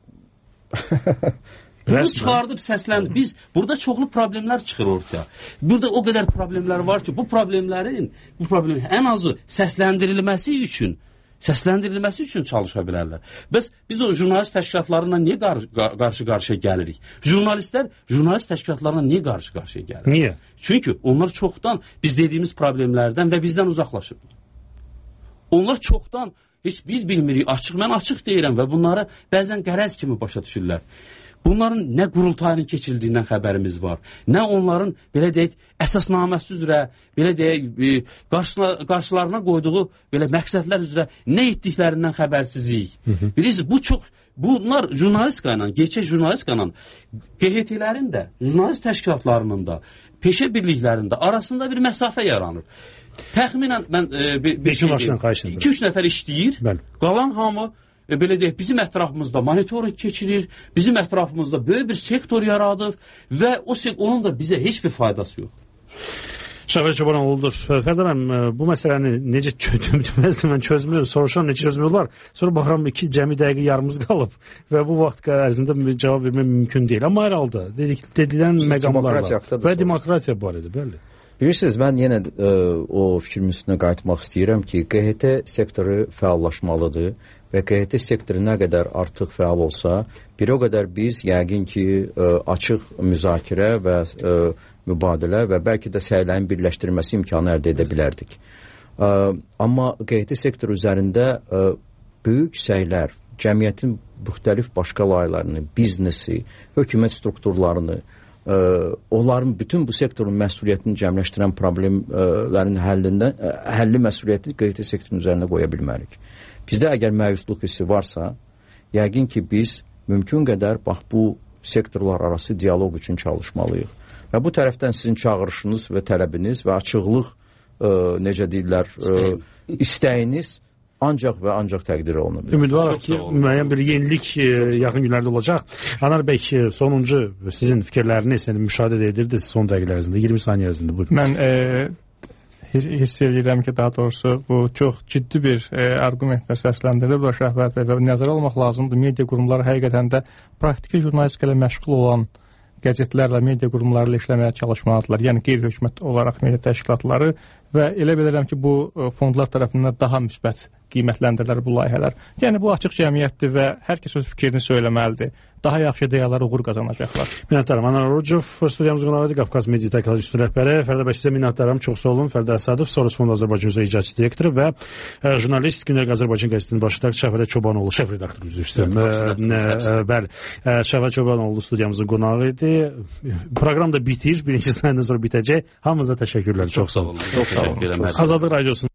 Bunu çıxardıb səsləndi. Biz, burada çoxlu problemlər çıxır ortaya. Burada o qədər problemlər var ki, bu problemlərin, bu problemin ən azı səsləndirilməsi üçün səsləndirilməsi üçün çalışa bilərlər. Bəs biz o jurnalist təşkilatlarına niyə qarşı-qarşıya gəlirik? Jurnalistlər jurnalist təşkilatlarına niyə qarşı-qarşıya gəlir? Niyə? Çünki onlar çoxdan biz dediyimiz problemlərdən və bizdən uzaqlaşıblar. Onlar çoxdan heç biz bilmirik, açıq, mən açıq deyirəm və bunları bəzən qərəz kimi başa düşürlər. Bunların nə qurultayının keçildiyindən xəbərimiz var, nə onların, belə deyək, əsasnaməsi üzrə, belə deyək, qarşıla, qarşılarına qoyduğu belə məqsədlər üzrə nə etdiklərindən xəbərsizlik. Bilirsiniz, bu çox, bunlar jurnalistika ilə, gerçək jurnalistika ilə Q H T-lərin də, jurnalist təşkilatlarının da, peşə birliklərində arasında bir məsafə yaranır. Təxminən, mən e, bir, bir şey deyim, iki üç nəfər işləyir, bəli, qalan hamı, E, belə deyək, bizim ətrafımızda monitoring keçirir, bizim ətrafımızda böyük bir sektor yaradır və o onun da bizə heç bir faydası yox. Şəfər Çobanoğlu'dur. Fərdərəm, bu məsələni necə çözmür, çözmür, soruşan necə çözmürlər. Sonra baxıram iki cəmi dəqiqə yarımız qalıb və bu vaxt ərzində cavab vermək mümkün deyil. Amma hər halda dedik, dedilən məqamlar var və demokratiya barədə, bəli. Bilirsiniz, mən yenə ə, o fikrimin üstünə qayıtmaq istəyirəm ki, Q H T sektoru fəallaşmalıdır və Q H T sektoru nə qədər artıq fəal olsa, bir o qədər biz yəqin ki, ə, açıq müzakirə və ə, mübadilə və bəlkə də səylərin birləşdirilməsi imkanı əldə edə bilərdik. Ə, amma Q H T sektoru üzərində ə, böyük səylər, cəmiyyətin müxtəlif başqa laylarını, biznesi, hökumət strukturlarını, ə, onların bütün bu sektorun məsuliyyətini cəmləşdirən problemlərin həllindən, ə, həlli məsuliyyəti Q H T sektorunun üzərində qoya bilmərik. Bizdə əgər məyusluq hissi varsa, yəqin ki, biz mümkün qədər bax bu sektorlar arası dialoq üçün çalışmalıyıq. Və bu tərəfdən sizin çağırışınız və tələbiniz və açıqlıq, ə, necə deyirlər, ə, istəyiniz ancaq və ancaq təqdir olunur. Ümidvarıq ki, müəyyən bir yenilik ə, yaxın günlərdə olacaq. Anar bəy, sonuncu sizin fikirləriniz, yəni müşahidə edirdiniz son dəqiqələrinizdə, iyirmi saniyə ərzində. Buyurun. Mən e, hiss edirəm ki, daha doğrusu bu çox ciddi bir e, argumentlər səsləndirir və Şəhvət bəy və nəzərə almaq lazımdır. Media qurumları həqiqətən də praktiki jurnalistika ilə məşğul olan qəzetlərlə, media qurumları ilə işləməyə çalışmalıdırlar. Yəni qeyri-hökumət olaraq media təşkilatları və elə bilirəm ki, bu fondlar tərəfindən daha müsbət qiymətləndirilir bu layihələr. Yəni bu açıq cəmiyyətdir və hər kəs öz fikrini söyləməlidir. Daha yaxşı ideyalar uğur qazanacaqlar. Minnətdaram. Anar Orucov studiyamız qonağı idi, Qafqaz Media Texnologiyası rəhbəri. Fərdə bəy, sizə minnətdaram. Çox sağ olun. Fərdə Əsədov, Soros Fond Azərbaycan üzrə icraçı direktoru və ə, jurnalist Günərq Azərbaycan qəzetinin baş redaktoru Şəfərə Çobanoğlu, şəf redaktor üzr istəyirəm. Bəli, Şəfərə Çobanoğlu studiyamızın qonağı idi. Proqram da bitir. Birinci səhəndən sonra bitəcək. Hamınıza təşəkkürlər. Çox sağ olun. Çox sağ olun. Azadlıq Radiosunun